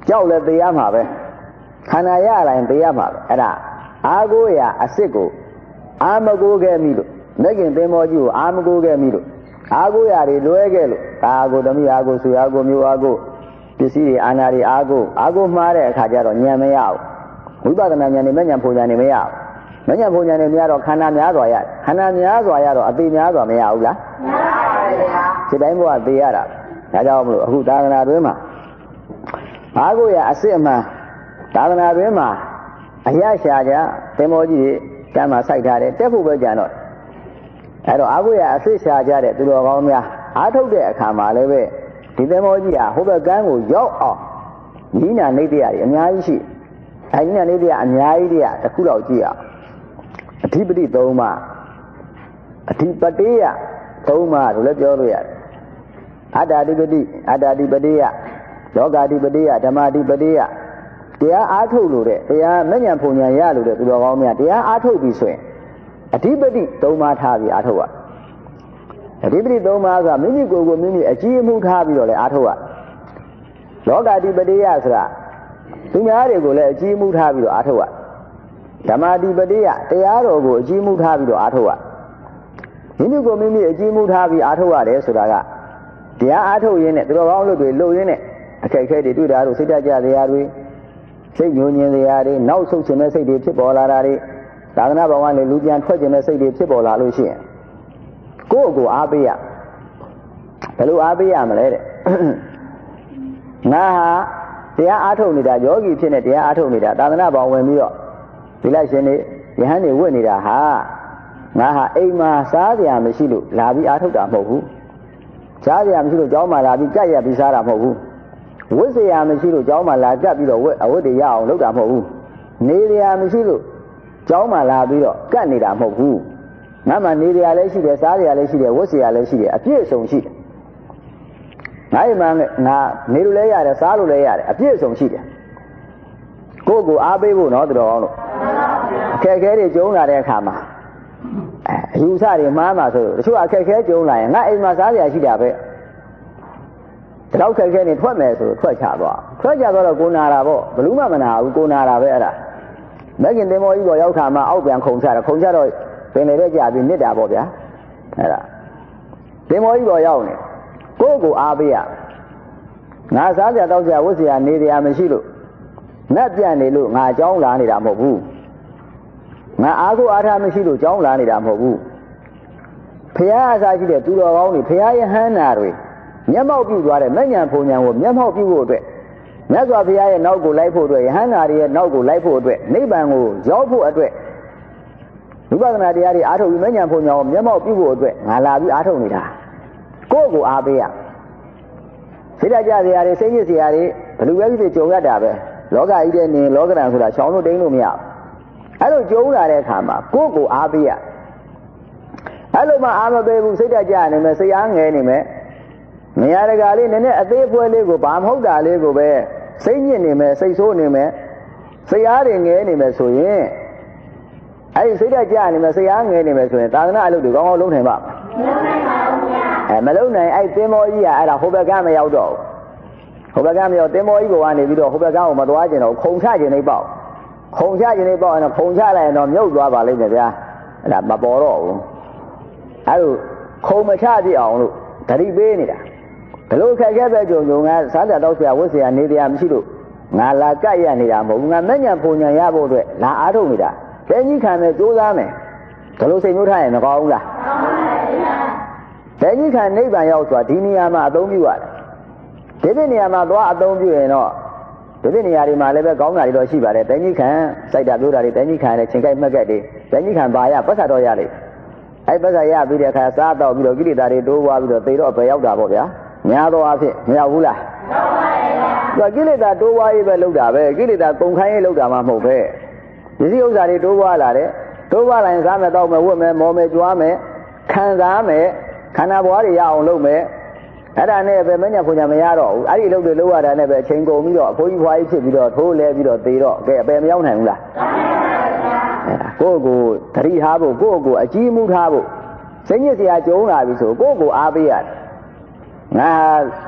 ကြောက်လည်းသိရမှာပဲခန္ဓာရလာရင်သိရမှာပဲအဲ့ဒါအာကိုရအစစ်ကိုအာမကိုခဲ့မိလို့မဂ္ဂင်သင်္ဘောကြီးကိုအာမကိုခဲ့မိလို့အာကိုရတွေလွဲခဲ့လို့အာကိုသမီးအာကိုဆွေအာကိုမျိုးအာကိုပစ္စည်းတွေအာနာတွေအာကိုအာကိုမှားတဲ့အခါကျတော့ဉာဏ်မရဘူးဝိပဿနာဉာဏ်နဲ့မဉဏ်ဖုံဉာဏ်နဲ့မရဘူးမဉဏ်ဖုံဉာဏ်နဲ့မရတော့ခန္ဓာများစွာရခန္ဓာများစွာရတော့အသေးများစွာမရဘူးလားမရပါဘူးဗျာဒီတိုင်းဘုရားသိရတာဒါကြောင့်မလို့အခုသာသနာတွင်မှာအာကိုရအစစ်အမှန်သာသနာတွင်မှာအရရှာကြသင်္ဘောကြီးတွေတမ်းမှာစိုက်ထားတယ်တက်ဖို့ပဲကြံတော့အဲ့တော့အာကိုရအစစ်ရှာကြတဲ့သူတော်ကောင်းများအားထုတ်တဲ့အခါမှာလည်းပဲဒီသင်္ဘောကြီးဟာဟိုဘက်ကမ်းကိုရောက်အောင်ညီနာနေတရားတွေအများကြီးရှိအဲ့ညီနာနေတရားအများကြီးတွေကတစ်ခုတော့ကြည့်အောင်အဓိပတိသုံးပါအဓိပတိယသုံးပါလို့လည်းပြောလို့ရတယ်အတ္တဓိပတိအတ္တဓိပတိယလောကဓိပတိယဓမ္မဓိပတိယတရားအားထုတ်လို့တဲ့တရားမဉဏ်ဖုန်ဉဏ်ရလို့တဲ့သူတော်ကောင်းများတရားအားထုတ်ပြီဆိုရင်အဓိပတိသုံးပါထားပြီးအားထုတ်ရအဓိပတိသုံးပါးဆိုတာမိမိကိုယ်ကိုမိမိအကြီးအမှုထားပြီးတော့လည်းအားထုတ်ရလောကဓိပတိယဆိုတာသူများတွေကိုလည်းအကြီးအမှုထားပြီးတော့အားထုတ်ရဓမ္မဓိပတိယတရားတော်ကိုအကြီးအမှုထားပြီးတော့အားထုတ်ရမိမိကိုမိမိအကြီးအမှုထားပြီးအားထုတ်ရတယ်ဆိုတာကတရားအားထုတ်ရင်းနဲ့သူတော်ကောင်းလို့တွေလှုပ်ရင်းနဲ့အခက်အခဲတွေတွေ့တာတို့စိတ်တကြစရာတွေစိတ်ညှိုးညင်စရာတွေနောက်ဆုတ်ခြင်းတဲ့စိတ်တွေဖြစ်ပေါ်လာတာတွေသာသနာ့ဘဝနဲ့လူပြန်ထွက်ခြင်းတဲ့စိတ်တွေဖြစ်ပေါ်လာလို့ရှိရင်ကိုယ့်ကိုအားပေးရဘယ်လိုအားပေးရမလဲတဲ့ငါဟာတရားအားထုတ်နေတာယောဂီဖြစ်နေတရားအားထုတ်နေတာသာသနာ့ဘောင်ဝင်ပြီးတော့ဒီလိုက်ရှင်နေယဟန်နေဝတ်နေတာဟာငါဟာအိမ်မှာစားစရာမရှိလို့လာပြီးအားထုတ်တာမဟုတ်ဘူးစားစရာမရှိလို့ကျောင်းမှာလာပြီးကြက်ရပြီးစားတာမဟုတ်ဘူးဝတ်စရာမရှိလို့ကျောင်းမှာလာကပ်ပြီးတော့ဝတ်အဝတ်တွေရအောင်လုပ်တာမဟုတ်ဘူးနေစရာမရှိလို့ကျောင်းမှာလာပြီးတော့ကပ်နေတာမဟုတ်ဘူးငါမှနေစရာလည်းရှိတယ်စားစရာလည်းရှိတယ်ဝတ်စရာလည်းရှိတယ်အပြည့်အစုံရှိတယ်ငါ့မှာငါနေလို့လည်းရတယ်စားလို့လည်းရတယ်အပြည့်အစုံရှိတယ်ကိုယ့်ကိုအားပေးဖို့နော်သူတော်ကောင်းလို့အခက်အခဲတွေကြုံလာတဲ့အခါမှာအယူဆတွေမှားမှာဆိုတချို့အခက်အခဲကြုံလာရင်ငါအိမ်မှာစားစရာရှိတာပဲဒီလောက်ခက်ခဲနေထွက်မယ်ဆိုထွက်ချသွားထွက်ချသွားတော့ကိုနာတာပေါ့ဘလူးမမနာဘူးကိုနာတာပဲအဲ့ဒါမဂ္ဂင်သင်္ဘောကြီးပေါ်ရောက်ခါမှအောက်ပြန်ခုန်ချတာခုန်ချတော့ပင်လေတဲ့ကြာပြီးနစ်တာပေါ့ဗျာအဲ့ဒါသင်္ဘောကြီးပေါ်ရောက်နေကိုယ့်ကိုအားပေးရငါစားစရာတောက်စရာဝတ်စရာနေစရာမရှိလို့ငတ်ပြန့်နေလို့ငါအကြောင်းလာနေတာမဟုတ်ဘူးငါအားကိုအားထားမရှိလို့ကြောင်းလာနေတာမဟုတ်ဘူးဖရာအစားရှိတဲ့သူတော်ကောင်းတွေဖရာယဟန္တာတွေမျက်မှောက်ပြုသွားတဲ့မဉဏ်ဖုန်ဉဏ်ကိုမျက်မှောက်ပြုဖို့အတွက်မြတ်စွာဘုရားရဲ့နောက်ကိုလိုက်ဖို့အတွက်ယဟန္တာတွေရဲ့နောက်ကိုလိုက်ဖို့အတွက်နိဗ္ဗာန်ကိုရောက်ဖို့အတွက်ဝိပဿနာတရားတွေအားထုတ်ပြီးမဉဏ်ဖုန်ဉဏ်ကိုမျက်မှောက်ပြုဖို့အတွက်ငါလာပြီးအားထုတ်နေတာကိုယ့်ကိုအားပေးရစိတ်ဓာတ်ကြစရာတွေစိတ်ညစ်စရာတွေဘယ်လိုပဲဖြစ်ကြုံရတာပဲလောကကြီးတဲ့နေလောကဓာတ်ဆိုတာရှောင်လို့တိန်လို့မရဘူးအဲ့လိုကြုံလာတဲ့အခါမှာကိုယ့်ကိုအားပေးရအဲ့လိုမှအားမပေးဘူးစိတ်ဓာတ်ကြနေမယ်စိတ်အားငယ်နေမယ်နေရာတကာလေးနည်းနည်းအသေးဖွဲလေးကိုဘာမဟုတ်တာလေးကိုပဲစိတ်ညစ်နေမယ်စိတ်ဆိုးနေမယ်စိတ်အားတွေငယ်နေမယ်ဆိုရင်အဲ့ဒီစိတ်ဓာတ်ကြနေမယ်စိတ်အားငယ်နေမယ်ဆိုရင်သာသနာအလုပ်တွေကောင်းကောင်းလုပ်နိုင်ပါ့မလားအဲမလုပ်နိုင်အဲ့သင်္ဘောကြီးကအဲ့ဒါဟိုဘက်ကမရောက်တော့ဘူးဟိုဘက်ကမရောက်သင်္ဘောကြီးပေါ်ကနေပြီးတော့ဟိုဘက်ကကိုမသွားကျင်တော့ခုံချကျင်နေပေါ့ခုံချကျင်နေပေါ့အဲ့တော့ခုံချလိုက်ရင်တော့မြုပ်သွားပါလိမ့်မယ်ဗျာအဲ့ဒါမပေါ်တော့ဘူးအဲ့လိုခုံမချပြအောင်လို့ဓတိပေးနေတာဘလို့ခက်ခဲပဲကြုံကြုံကစားကြတော့ဆရာဝတ်ဆရာနေတရားမရှိလို့ငါလာကပ်ရနေတာမဟုတ်ဘူးငါမဉဏ်ဖုန်ဉဏ်ရဖို့အတွက်လာအားထုတ်နေတာတဲကြီးခံမယ်ကြိုးစားမယ်ဘလို့စိတ်မျိုးထားရင်မကောင်းဘူးလားကောင်းပါဗျာတဲကြီးခံနိဗ္ဗာန်ရောက်ဆိုတာဒီနေရာမှာအသုံးပြုရတယ်ဒီပြနေရာမှာသွားအသုံးပြုရင်တော့ဒီပြနေရာတွေမှာလည်းပဲကောင်းတာတွေတော့ရှိပါတယ်တဲကြီးခံစိုက်တာပြောတာတွေတဲကြီးခံတဲ့ချိန်ကိုက်မှတ်ကက်တွေတဲကြီးခံပါရပတ်သက်တော့ရလိမ့်အဲ့ပတ်သက်ရပြီးတဲ့အခါစားတော့ပြီးတော့ကိလေသာတွေတိုးပွားပြီးတော့သေတော့ပဲရောက်တာပေါ့ဗျာများသောအားဖြင့်မရောက်ဘူးလားရောက်ပါရဲ့ဗျာကိလေသာတိုးပွားရေးပဲလုပ်တာပဲကိလေသာကုန်ခိုင်းရေးလုပ်တာမှမဟုတ်ပဲဒီစည်းဥစ္စာတွေတိုးပွားလာတယ်တိုးပွားလာရင်စားမယ်တောက်မယ်ဝတ်မယ်မော်မယ်ကြွားမယ်ခံစားမယ်ခန္ဓာဘဝတွေရအောင်လုပ်မယ်အဲ့ဒါနဲ့ပဲမညံဖွညာမရတော့ဘူးအဲ့ဒီလုပ်တွေလုပ်ရတာနဲ့ပဲအချိန်ကုန်ပြီးတော့အဖိုးကြီးဖွားကြီးဖြစ်ပြီးတော့ထိုးလဲပြီးတော့သေတော့ကဲအပယ်မရောက်နိုင်ဘူးလားကိုယ့်ကိုသတိထားဖို့ကိုယ့်ကိုအကြီးမှုထားဖို့စိတ်ညစ်စရာကြုံလာပြီဆိုကိုယ့်ကိုအားပေးရတယ်ငါ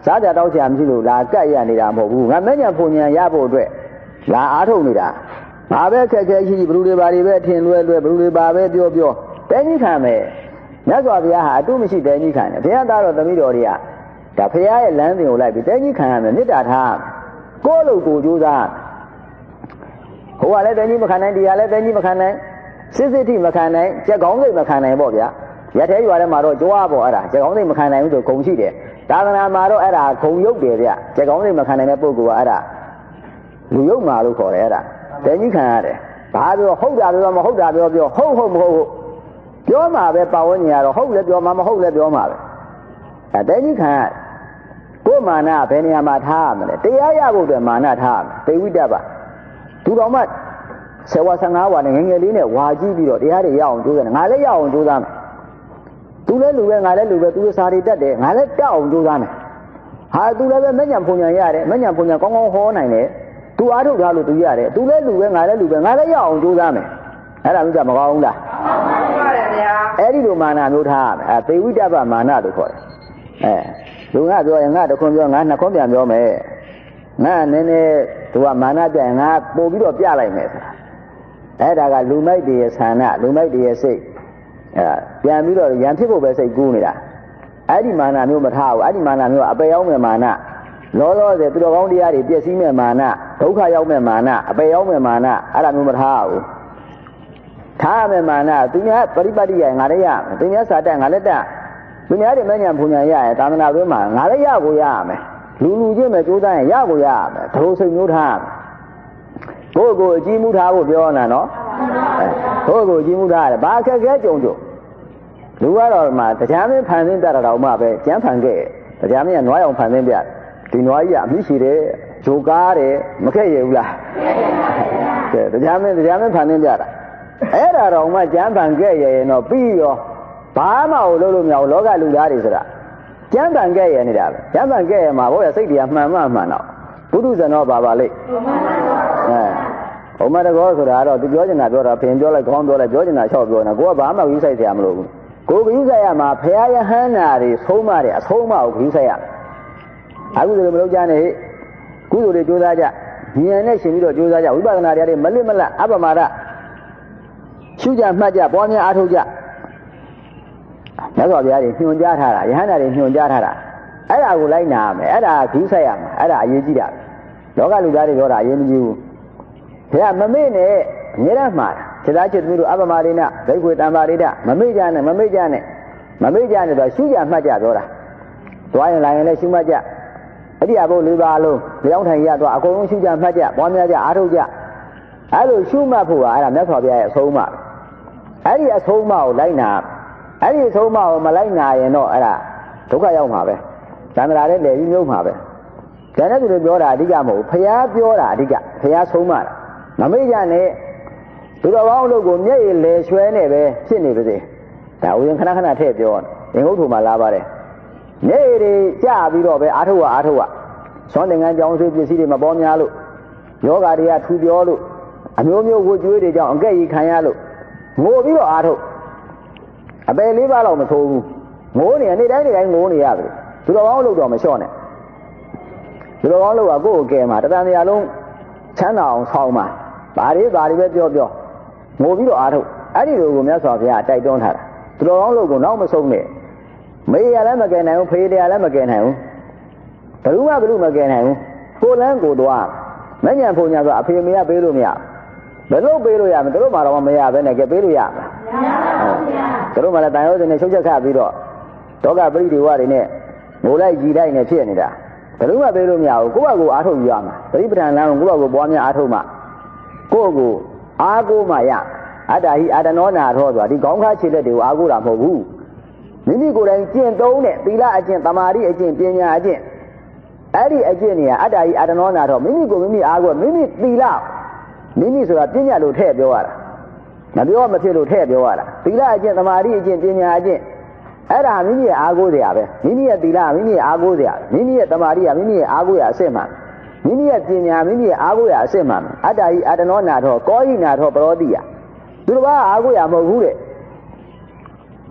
စားကြတောက်ချာမရှိလို့လာကတ်ရနေတာမဟုတ်ဘူးငါမဲ့ညာပုံညာရဖို့အတွက်လာအားထုတ်နေတာဘာပဲခက်ခဲရှိရှိဘလူတွေဘာတွေပဲထင်လွဲလွဲဘလူတွေဘာပဲပြောပြောတဲကြီးခံမယ်မြတ်စွာဘုရားဟာအတုမရှိတဲကြီးခံတယ်ဘုရားသားတော်သမီးတော်တွေကဒါဘုရားရဲ့လမ်းစဉ်ကိုလိုက်ပြီးတဲကြီးခံရမယ်မေတ္တာထားကိုယ့်လိုကိုကြိုးစားဟိုကလည်းတဲကြီးမခံနိုင်တရားလည်းတဲကြီးမခံနိုင်စစ်စစ်ထိမခံနိုင်ကြက်ကောင်းစိတ်မခံနိုင်ပေါ့ဗျာရထဲရွာထဲမှာတော့ကြွားပေါ့အဲ့ဒါကြက်ကောင်းစိတ်မခံနိုင်ဘူးဆိုဂုံရှိတယ်သာသနာမှာတော့အဲ့ဒါဂုံရုပ်တယ်ဗျကြက်ကောင်းစိတ်မခံနိုင်တဲ့ပုဂ္ဂိုလ်ကအဲ့ဒါလူရုပ်မှာလို့ခေါ်တယ်အဲ့ဒါတဲကြီးခံရတယ်ဘာပြောဟုတ်တာပြောမဟုတ်တာပြောပြောဟုတ်ဟုတ်မဟုတ်ဟုတ်ပြောမှာပဲပါဝင်နေရတော့ဟုတ်လည်းပြောမှာမဟုတ်လည်းပြောမှာပဲအဲတဲကြီးခံရကိုယ်မာနဘယ်နေရာမှာထားရမလဲတရားရဖို့အတွက်မာနထားရမယ်သေဝိတ္တပါသူတော်မှဆယ်ဝါဆယ်ငါးဝါနဲ့ငငယ်လေးနဲ့ဝါကြည့်ပြီးတော့တရားတွေရအောင်ကြိုးစားတယ်ငါလည်းရအောင်ကြိုးစားမယ်သူလည်းလူပဲငါလည်းလူပဲသူလည်းစာတွေတတ်တယ်ငါလည်းတတ်အောင်ကြိုးစားမယ်ဟာသူလည်းပဲမညံပုံညာရတယ်မညံပုံညာကောင်းကောင်းဟောနိုင်တယ်သူအားထုတ်ထားလို့သူရတယ်သူလည်းလူပဲငါလည်းလူပဲငါလည်းရအောင်ကြိုးစားမယ်အဲ့ဒါမျိုးကြမကောင်းဘူးလားမှန်ပါတယ်ဗျာအဲ့ဒီလိုမာနမျိုးထားရမယ်အဲသေဝိတ္တပမာနလို့ခေါ်တယ်အဲလူကပြောရင်ငါတခွန်းပြောငါနှစ်ခွန်းပြန်ပြောမယ်ငါနည်းနည်းသူကမာနပြရင်ငါပို့ပြီးတော့ပြလိုက်မယ်ဆိုတာအဲ့ဒါကလူမိုက်တည်းရဲ့ဆန္ဒလူမိုက်တည်းရဲ့စိတ်အဲပြန်ပြီးတော့ရံဖြစ်ဖို့ပဲစိတ်ကူးနေတာအဲ့ဒီမာနမျိုးမထားဘူးအဲ့ဒီမာနမျိုးအပေရောက်မဲ့မာနလောလောဆယ်သူတော်ကောင်းတရားတွေပြည့်စည်မဲ့မာနဒုက္ခရောက်မဲ့မာနအပေရောက်မဲ့မာနအဲ့ဒါမျိုးမထားဘူးထားမဲ့မာနသူများပရိပတ်တိရငါလည်းရမယ်သူများစာတက်ငါလည်းတက်သူများတွေမညံဘုံညာရရင်သာသနာ့တွင်မှာငါလည်းရကိုရရမယ်လူလူချင်းပဲကြိုးစားရင်ရကိုရရမယ်ဒုစိတ်မျိုးထားကိုယ့်ကိုယ်အကြည့်မှုထားဖို့ပြောနေတာနော်ကိုယ့်ကိုယ်အကြည့်မှုထားရတယ်ဘာအခက်ခဲကြုံကြုံလူကတော့မှတရားမင်းဖန်ဆင်းတတ်တာတော့မှပဲကျမ်းဖန်ခဲ့တရားမင်းကနွားရောင်ဖန်ဆင်းပြဒီနွားကြီးကအမိရှိတယ်ဂျိုကားတယ်မခဲ့ရဘူးလားကဲတရားမင်းတရားမင်းဖန်ဆင်းပြတာအဲ့ဒါတော့မှကျမ်းဖန်ခဲ့ရရင်တော့ပြီးရောဘာမှမလုပ်လို့မရဘူးလောကလူသားတွေဆိုတာကျမ်းဖန်ခဲ့ရနေတာပဲကျမ်းဖန်ခဲ့ရမှာဘောရစိတ်တရားမှန်မှမှန်တော့ဘုဒ္ဓဇနောပါပါလိမ့်အဲဘုမတကောဆိုတာကတော့သူပြောချင်တာပြောတာဖင်ပြောလိုက်ခေါင်းပြောလိုက်ပြောချင်တာလျှောက်ပြောနေတာကိုကဘာမှယူဆိုင်စရာမလိုဘူးကိုယ်ကယူဆိုင်ရမှာဖရာယဟန္တာတွေဆုံးမတယ်အဆုံးမကိုယူဆိုင်ရအခုဆိုလိုမလုပ်ကြနဲ့ကုသိုလ်တွေကြိုးစားကြဉာဏ်နဲ့ရှင်ပြီးတော့ကြိုးစားကြဝိပဿနာတရားတွေမလစ်မလတ်အပမာဒရှုကြမှတ်ကြပွားများအားထုတ်ကြမြတ်စွာဘုရားတွေညွှန်ကြားထားတာယဟန္တာတွေညွှန်ကြားထားတာအဲ့ဒါကိုလိုက်နာရမယ်အဲ့ဒါဂရုစိုက်ရမယ်အဲ့ဒါအရေးကြီးတာလောကလူသားတွေပြောတာအရေးမကြီးဘူးဘုရားမမေ့နဲ့အမြဲတမ်းမှားတာခြေသားချစ်သမီးတို့အပမရိဏဒိဋ္ဌိတံပါရိဒမမေ့ကြနဲ့မမေ့ကြနဲ့မမေ့ကြနဲ့တော့ရှုကြမှတ်ကြပြောတာသွားရင်လာရင်လည်းရှုမှတ်ကြအတိအဘုလေးပါလုံးလျောင်းထိုင်ရတော့အကုန်လုံးရှုကြမှတ်ကြပွားများကြအားထုတ်ကြအဲ့လိုရှုမှတ်ဖို့ကအဲ့ဒါမြတ်စွာဘုရားရဲ့အဆုံးအမအဲ့ဒီအဆုံးအမကိုလိုက်နာအဲ့ဒီအဆုံးအမကိုမလိုက်နာရင်တော့အဲ့ဒါဒုက္ခရောက်မှာပဲသန္တရာလည်းလေပြီးမျိုးမှာပဲဒါနဲ့သူတို့ပြောတာအဓိကမဟုတ်ဘူးဖျားပြောတာအဓိကဖျားဆုံးမတာမမေ့ကြနဲ့သူတော်ကောင်းတို့ကိုမျက်ရည်လေရွှဲနေပဲဖြစ်နေပါစေဒါဦးရင်ခဏခဏထည့်ပြောရင်ဟုတ်ထုံမှာလာပါတယ်မျက်ရည်တွေကျပြီးတော့ပဲအာထုတ်ဝအာထုတ်ဝသွန်သင်္ကန်းကြောင်းဆွေးပစ္စည်းတွေမပေါ်များလို့ယောဂါတွေကထူပြောလို့အမျိုးမျိုးဝှကြွေးတွေကြောင့်အကဲ့ကြီးခံရလို့ငိုပြီးတော့အာထုတ်အပယ်လေးပါးတော့မထိုးဘူးငိုနေနေ့တိုင်းနေ့တိုင်းငိုနေရပြီသူတော်ကောင်းလို့တော့မလျှော့နဲ့သူတော်ကောင်းလို့ကကိုယ့်ကိုယ်ကဲမှာတဏှာနေရာလုံးချမ်းသာအောင်ဆောင်းမှာဘာတွေဘာတွေပဲပြောပြောငိုပြီးတော့အားထုတ်အဲ့ဒီလိုကိုမြတ်စွာဘုရားတိုက်တွန်းထားတာသူတော်ကောင်းလို့ကိုနောက်မဆုံးနဲ့မေရလည်းမကယ်နိုင်ဘူးဖေးတရားလည်းမကယ်နိုင်ဘူးဘယ်သူမှဘယ်သူမကယ်နိုင်ဘူးကိုလန်းကိုသွားမညံဖုန်ညာဆိုအဖေမေကပေးလို့မရဘယ်လိုပေးလို့ရမလဲတို့မှတော့မရဘဲနဲ့ကဲပေးလို့ရမှာမရပါဘူးဗျာတို့မှလည်းတန်ရုံးစင်နဲ့ချုပ်ချက်ခပြီးတော့ဒေါကပရိဒီဝတွေနဲ့ငိုလိုက်ကြည်လိုက်နဲ့ဖြစ်နေတာဘယ်လိုမှပေးလို့မရဘူးကိုယ့်ဘက်ကိုအားထုတ်ယူရမှာပရိပဒံလမ်းကိုကိုယ့်ဘက်ကိုပွားများအားထုတ်မှကိုယ့်ကိုအားကိုးမှရအတ္တဟိအာတနောနာထောဆိုတာဒီကောင်းခါခြေလက်တွေကိုအားကိုးတာမဟုတ်ဘူးမိမိကိုယ်တိုင်ကျင့်သုံးတဲ့သီလအကျင့်သမာဓိအကျင့်ပညာအကျင့်အဲ့ဒီအကျင့်တွေကအတ္တဟိအာတနောနာထောမိမိကိုမိမိအားကိုးမိမိသီလမိမိဆိုတာပညာလို့ထည့်ပြောရတာမပြောမဖြစ်လို့ထည့်ပြောရတာသီလအကျင့်သမာဓိအကျင့်ပညာအကျင့်အဲ့ဒါမိမိရဲ့အားကိုးစရာပဲမိမိရဲ့သီလမိမိရဲ့အားကိုးစရာမိမိရဲ့သမာဓိကမိမိရဲ့အားကိုးရာအစစ်မှန်မိမိရဲ့ပညာမိမိရဲ့အားကိုးရာအစစ်မှန်အတ္တဟိအာတနောနာထောကောဟိနာထောပရောတိယသူတစ်ပါးအားကိုးရာမဟုတ်ဘူးတဲ့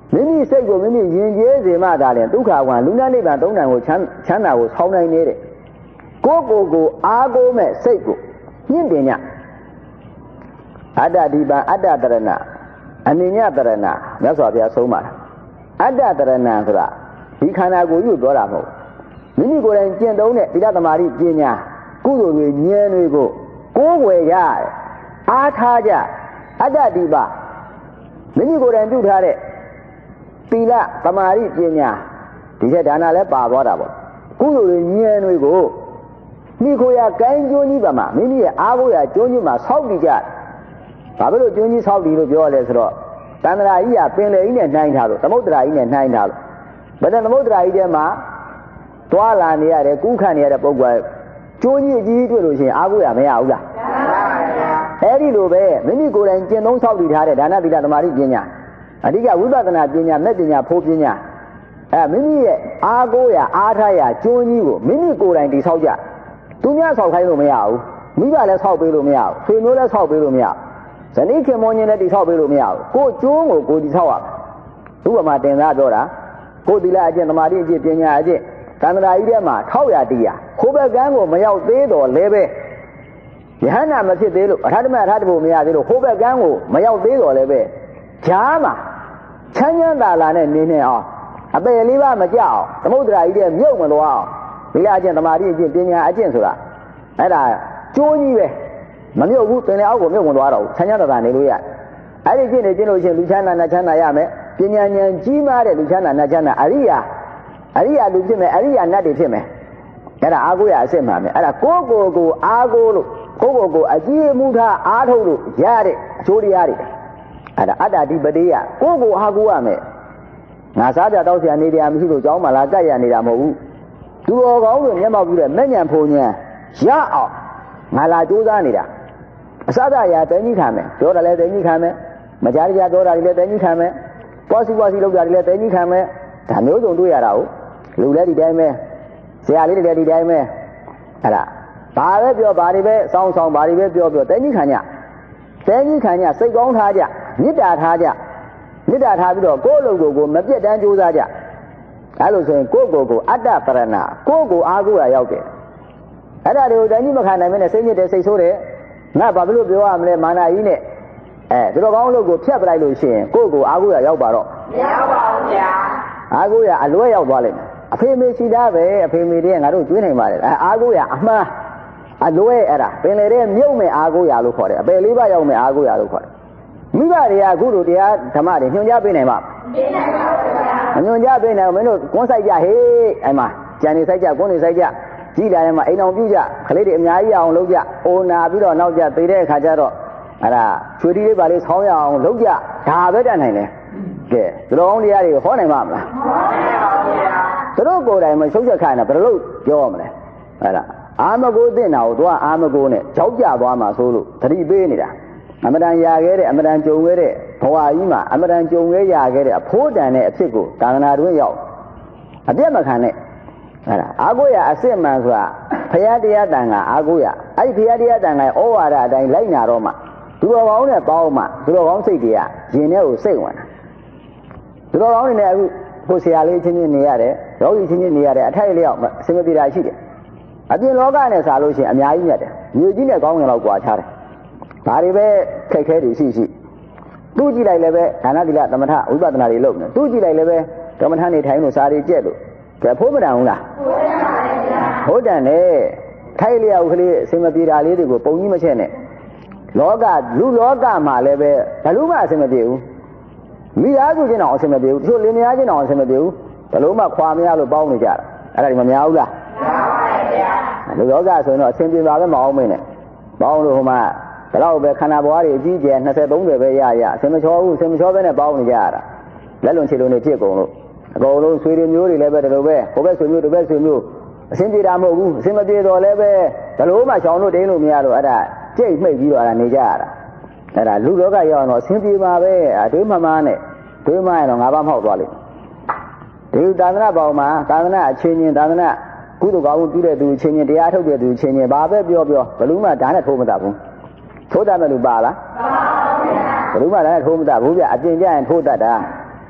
မိမိစိတ်ကိုမိမိယဉ်ကျေးစေမှသာလျှင်ဒုက္ခဝံလူနာနိဗ္ဗာန်သုံးတန်ကိုချမ်းချမ်းသာကိုဆောင်းနိုင်နေတဲ့ကိုယ်ကိုယ်ကိုအားကိုးမဲ့စိတ်ကိုမြင့်တင်ညအတ္တဒီပံအတ္တတရဏအနိညတရဏမြတ်စွာဘုရားဆုံးပါတာအတ္တတရဏဆိုတာဒီခန္ဓာကိုယ်ကြီးကိုပြောတာမဟုတ်မိမိကိုယ်တိုင်ကျင့်သုံးတဲ့သီလသမာဓိပညာကုသိုလ်တွေဉာဏ်တွေကိုကိုးကွယ်ကြအားထားကြအတ္တဒီပမိမိကိုယ်တိုင်ပြုထားတဲ့သီလသမာဓိပညာဒီချက်ဒါနလည်းပါသွားတာပေါ့ကုသိုလ်တွေဉာဏ်တွေကိုမိခိုရကိုင်းကျိုးကြီးပါမှာမိမိရဲ့အားကိုးရကျိုးကြီးမှာဆောက်တည်ကြဘာဖြစ်လို့ကျိုးကြီးဆောက်တည်လို့ပြောရလဲဆိုတော့တန္တရာကြီးကပင်လေကြီးနဲ့နှိုင်းထားလို့သမုဒ္ဒရာကြီးနဲ့နှိုင်းထားလို့ဘယ်တဲ့သမုဒ္ဒရာကြီးထဲမှာသွားလာနေရတယ်ကူးခန့်နေရတဲ့ပုဂ္ဂိုလ်ကျိုးကြီးကြီးတွေ့လို့ရှိရင်အားကိုးရမရဘူးလားအဲ့ဒီလိုပဲမိမိကိုယ်တိုင်ကျင့်သုံးဆောက်တည်ထားတဲ့ဒါနသီလသမာဓိပညာအဓိကဝိပဿနာပညာမဲ့ပညာဖို့ပညာအဲမိမိရဲ့အားကိုးရအားထားရကျိုးကြီးကိုမိမိကိုယ်တိုင်တည်ဆောက်ကြသူများဆောက်ခိုင်းလို့မရဘူးမိဘလည်းဆောက်ပေးလို့မရဘူးဆွေမျိုးလည်းဆောက်ပေးလို့မရဘူးဇနီးခင်မွန်ချင်းလည်းတည်ဆောက်ပေးလို့မရဘူးကိုယ်ကျိုးကိုကိုယ်တည်ဆောက်ရဥပမာတင်သားပြောတာကိုယ်သီလအကျင့်သမာဓိအကျင့်ပညာအကျင့်သန္တရာကြီးထဲမှာထောက်ရတရားဟိုဘက်ကန်းကိုမရောက်သေးတော့လည်းပဲယဟန္တာမဖြစ်သေးလို့အထာတမအထာတဖို့မရသေးလို့ဟိုဘက်ကန်းကိုမရောက်သေးတော့လည်းပဲဈာမှာချမ်းချမ်းသာသာနဲ့နေနေအောင်အပယ်လေးပါမကြောက်သမုဒ္ဒရာကြီးတဲ့မြုပ်မလို့အောင်သီလအကျင့်သမာဓိအကျင့်ပညာအကျင့်ဆိုတာအဲ့ဒါကျိုးကြီးပဲမမြုပ်ဘူးပင်လေအောက်ကိုမြုပ်ဝင်သွားတော့ချမ်းချမ်းသာသာနေလို့ရအဲ့ဒီကျင့်နေကျင့်လို့ရှိရင်လူချမ်းသာနဲ့ချမ်းသာရမယ်ပညာဉာဏ်ကြီးမားတဲ့လူချမ်းသာနဲ့ချမ်းသာအရိယာအရိယာလူဖြစ်မယ်အရိယာနတ်တွေဖြစ်မယ်အဲ့ဒါအာကိုရအစစ်မှန်မယ်အဲ့ဒါကိုယ့်ကိုယ်ကိုအာကိုလို့ကိုယ့်ကိုယ်ကိုအကြည့်မှုထားအားထုတ်လို့ရတဲ့အကျိုးတရားတွေအဲ့ဒါအတ္တဓိပတိယကိုယ့်ကိုအာကိုရမယ်ငါစားကြတောက်ဆရာနေတရားမရှိလို့ကြောင်းမှလာကြက်ရနေတာမဟုတ်ဘူးသူတော်ကောင်းတွေမျက်မှောက်ပြုတဲ့မဲ့ညံဖုန်ညံရအောင်ငါလာကြိုးစားနေတာအစဒရာတဲကြီးခံမယ်ပြောတယ်လည်းတဲကြီးခံမယ်မကြားကြပြောတာတွေလည်းတဲကြီးခံမယ်ပွားစီပွားစီလောက်တာတွေလည်းတဲကြီးခံမယ်ဒါမျိုးစုံတွေ့ရတာကိုလူလည်းဒီတိုင်းပဲဆရာလေးတွေလည်းဒီတိုင်းပဲအဲ့ဒါဘာပဲပြောဘာတွေပဲစောင်းဆောင်ဘာတွေပဲပြောပြောတဲကြီးခံကြတဲကြီးခံကြစိတ်ကောင်းထားကြမေတ္တာထားကြမေတ္တာထားပြီးတော့ကိုယ့်လူကိုယ်ကိုမပြတ်တမ်းကြိုးစားကြအဲ့လိုဆိုရင်ကိုယ့်ကိုယ်ကိုအတ္တပရဏကိုယ့်ကိုအားကိုးရရောက်တယ်အဲ့ဒါတွေကိုတိုင်းကြီးမခံနိုင်မနဲ့စိတ်ညစ်တယ်စိတ်ဆိုးတယ်ငါဘာဖြစ်လို့ပြောရမလဲမာနကြီးနဲ့အဲသူတော်ကောင်းလို့ကိုဖြတ်ပလိုက်လို့ရှိရင်ကိုယ့်ကိုအားကိုးရရောက်ပါတော့မရောက်ပါဘူးဗျာအားကိုးရအလွဲရောက်သွားလိမ့်မယ်အဖေမေရှိတာပဲအဖေမေတည်းကငါတို့ကျွေးနိုင်ပါတယ်အဲအားကိုးရအမှန်အလွဲအဲ့ဒါပင်လေတဲ့မြုပ်မဲ့အားကိုးရလို့ခေါ်တယ်အပယ်လေးပါးရောက်မဲ့အားကိုးရလို့ခေါ်တယ်မိဘတွေကအခုတို့တရားဓမ္မတွေညွှန်ကြားပေးနိုင်ပါမပေးနိုင်ပါဘူးဗျာမညွှန်ကြားပေးနိုင်ဘူးမင်းတို့ကွန်းဆိုင်ကြဟေးအဲ့မှာကြံနေဆိုင်ကြကွန်းနေဆိုင်ကြကြည်လာတယ်မှာအိမ်အောင်ပြုကြခလေးတွေအများကြီးအောင်လုပ်ကြအိုနာပြီးတော့နောက်ကြသေတဲ့အခါကျတော့အဲ့ဒါချွေတီလေးပါလေးဆောင်းရအောင်လုပ်ကြဒါပဲတတ်နိုင်တယ်ကဲသူတော်ကောင်းတရားတွေဟောနိုင်မှာမလားဟောနိုင်ပါဘူးဗျာသူတို့ကိုယ်တိုင်မရှုပ်ချက်ခိုင်းတာဘယ်လိုပြောရမလဲအဲ့ဒါအာမကိုသိနေတာကိုသူကအာမကိုနဲ့ကြောက်ကြသွားမှာဆိုလို့သတိပေးနေတာအမတန်ရခဲ့တဲ့အမတန်ကြုံခဲ့တဲ့ဘဝကြီးမှာအမတန်ကြုံခဲ့ရခဲ့တဲ့အဖိုးတန်တဲ့အဖြစ်ကိုသာသနာတွင်ရောက်အပြတ်မခံနဲ့အဲ့ဒါအာကိုရအစစ်မှန်ဆိုတာဘုရားတရားတန်ခါအာကိုရအဲ့ဒီဘုရားတရားတန်ခါဩဝါဒအတိုင်းလိုက်နာတော့မှသူတော်ကောင်းနဲ့ပေါင်းမှသူတော်ကောင်းစိတ်တွေကရင်ထဲကိုစိတ်ဝင်တာသူတော်ကောင်းတွေနဲ့အခုကိုဆရာလေးချင်းချင်းနေရတယ်ယောဂီချင်းချင်းနေရတယ်အထိုက်လျောက်အစင်မပြေတာရှိတယ်အပြင်လောကနဲ့စားလို့ရှိရင်အများကြီးမြတ်တယ်မြို့ကြီးနဲ့ကောင်းရင်တော့ကြွာချတယ်ဒါတွေပဲခက်ခဲတွေရှိရှိသူ့ကြည့်လိုက်လည်းပဲဒါနသီလသမထဝိပဿနာတွေလုပ်နေသူ့ကြည့်လိုက်လည်းပဲကမ္မထာနေထိုင်လို့စာတွေကြက်လို့ကဲဖို့မတန်ဘူးလားဟုတ်တယ်နဲ့ထိုက်လျောက်ကလေးအစင်မပြေတာလေးတွေကိုပုံကြီးမချက်နဲ့လောကလူလောကမှာလည်းပဲဘယ်လို့မှအစင်မပြေဘူးမိသားစုချင်းအောင်အစင်မပြေဘူးတချို့လင်မယားချင်းအောင်အစင်မပြေဘူးဘယ်လို့မှခွာမရလို့ပေါင်းနေကြတာအဲ့ဒါဒီမများဘူးလားများပါရဲ့ဗျာလူလောကဆိုရင်တော့အစင်ပြေပါပဲမအောင်မင်းနဲ့ပေါင်းလို့ဟိုမှာဘယ်တော့ပဲခန္ဓာဘဝတွေအကြီးကျယ်၂၀ ၃၀ပဲရရအစင်မချောဘူးအစင်မချောပဲနဲ့ပေါင်းနေကြရတာလက်လွန်ခြေလွန်တွေဖြစ်ကုန်လို့အကုန်လုံးဆွေတွေမျိုးတွေလည်းပဲဒီလိုပဲဟိုဘက်ဆွေမျိုးဒီဘက်ဆွေမျိုးအစင်ပြေတာမဟုတ်ဘူးအစင်မပြေတော့လည်းပဲဘယ်လိုမှရှောင်လို့တင်းလို့မရလို့အဲ့ဒါကြိတ်မှိတ်ပြီးတော့အဲ့ဒါနေကြရတာအဲ့ဒါလူလောကရောက်တော့အစင်ပြေပါပဲအတွေးမှမှနဲ့တွေးမှရင်တော့ငါးပါးမောက်သွားလိမ့်မယ်ဒီသာသနာ့ဘောင်မှာသာသနာအချင်းချင်းသာသနာကုသိုလ်ကောင်းမှုပြုတဲ့သူအချင်းချင်းတရားထုတ်တဲ့သူအချင်းချင်းဘာပဲပြောပြောဘယ်လို့မှဓာတ်နဲ့ထိုးမတတ်ဘူးထိုးတတ်မယ်လို့ပါလားပါပါဘုရားဘယ်လို့မှဓာတ်နဲ့ထိုးမတတ်ဘူးဗျအကျင့်ကြရင်ထိုးတတ်တာ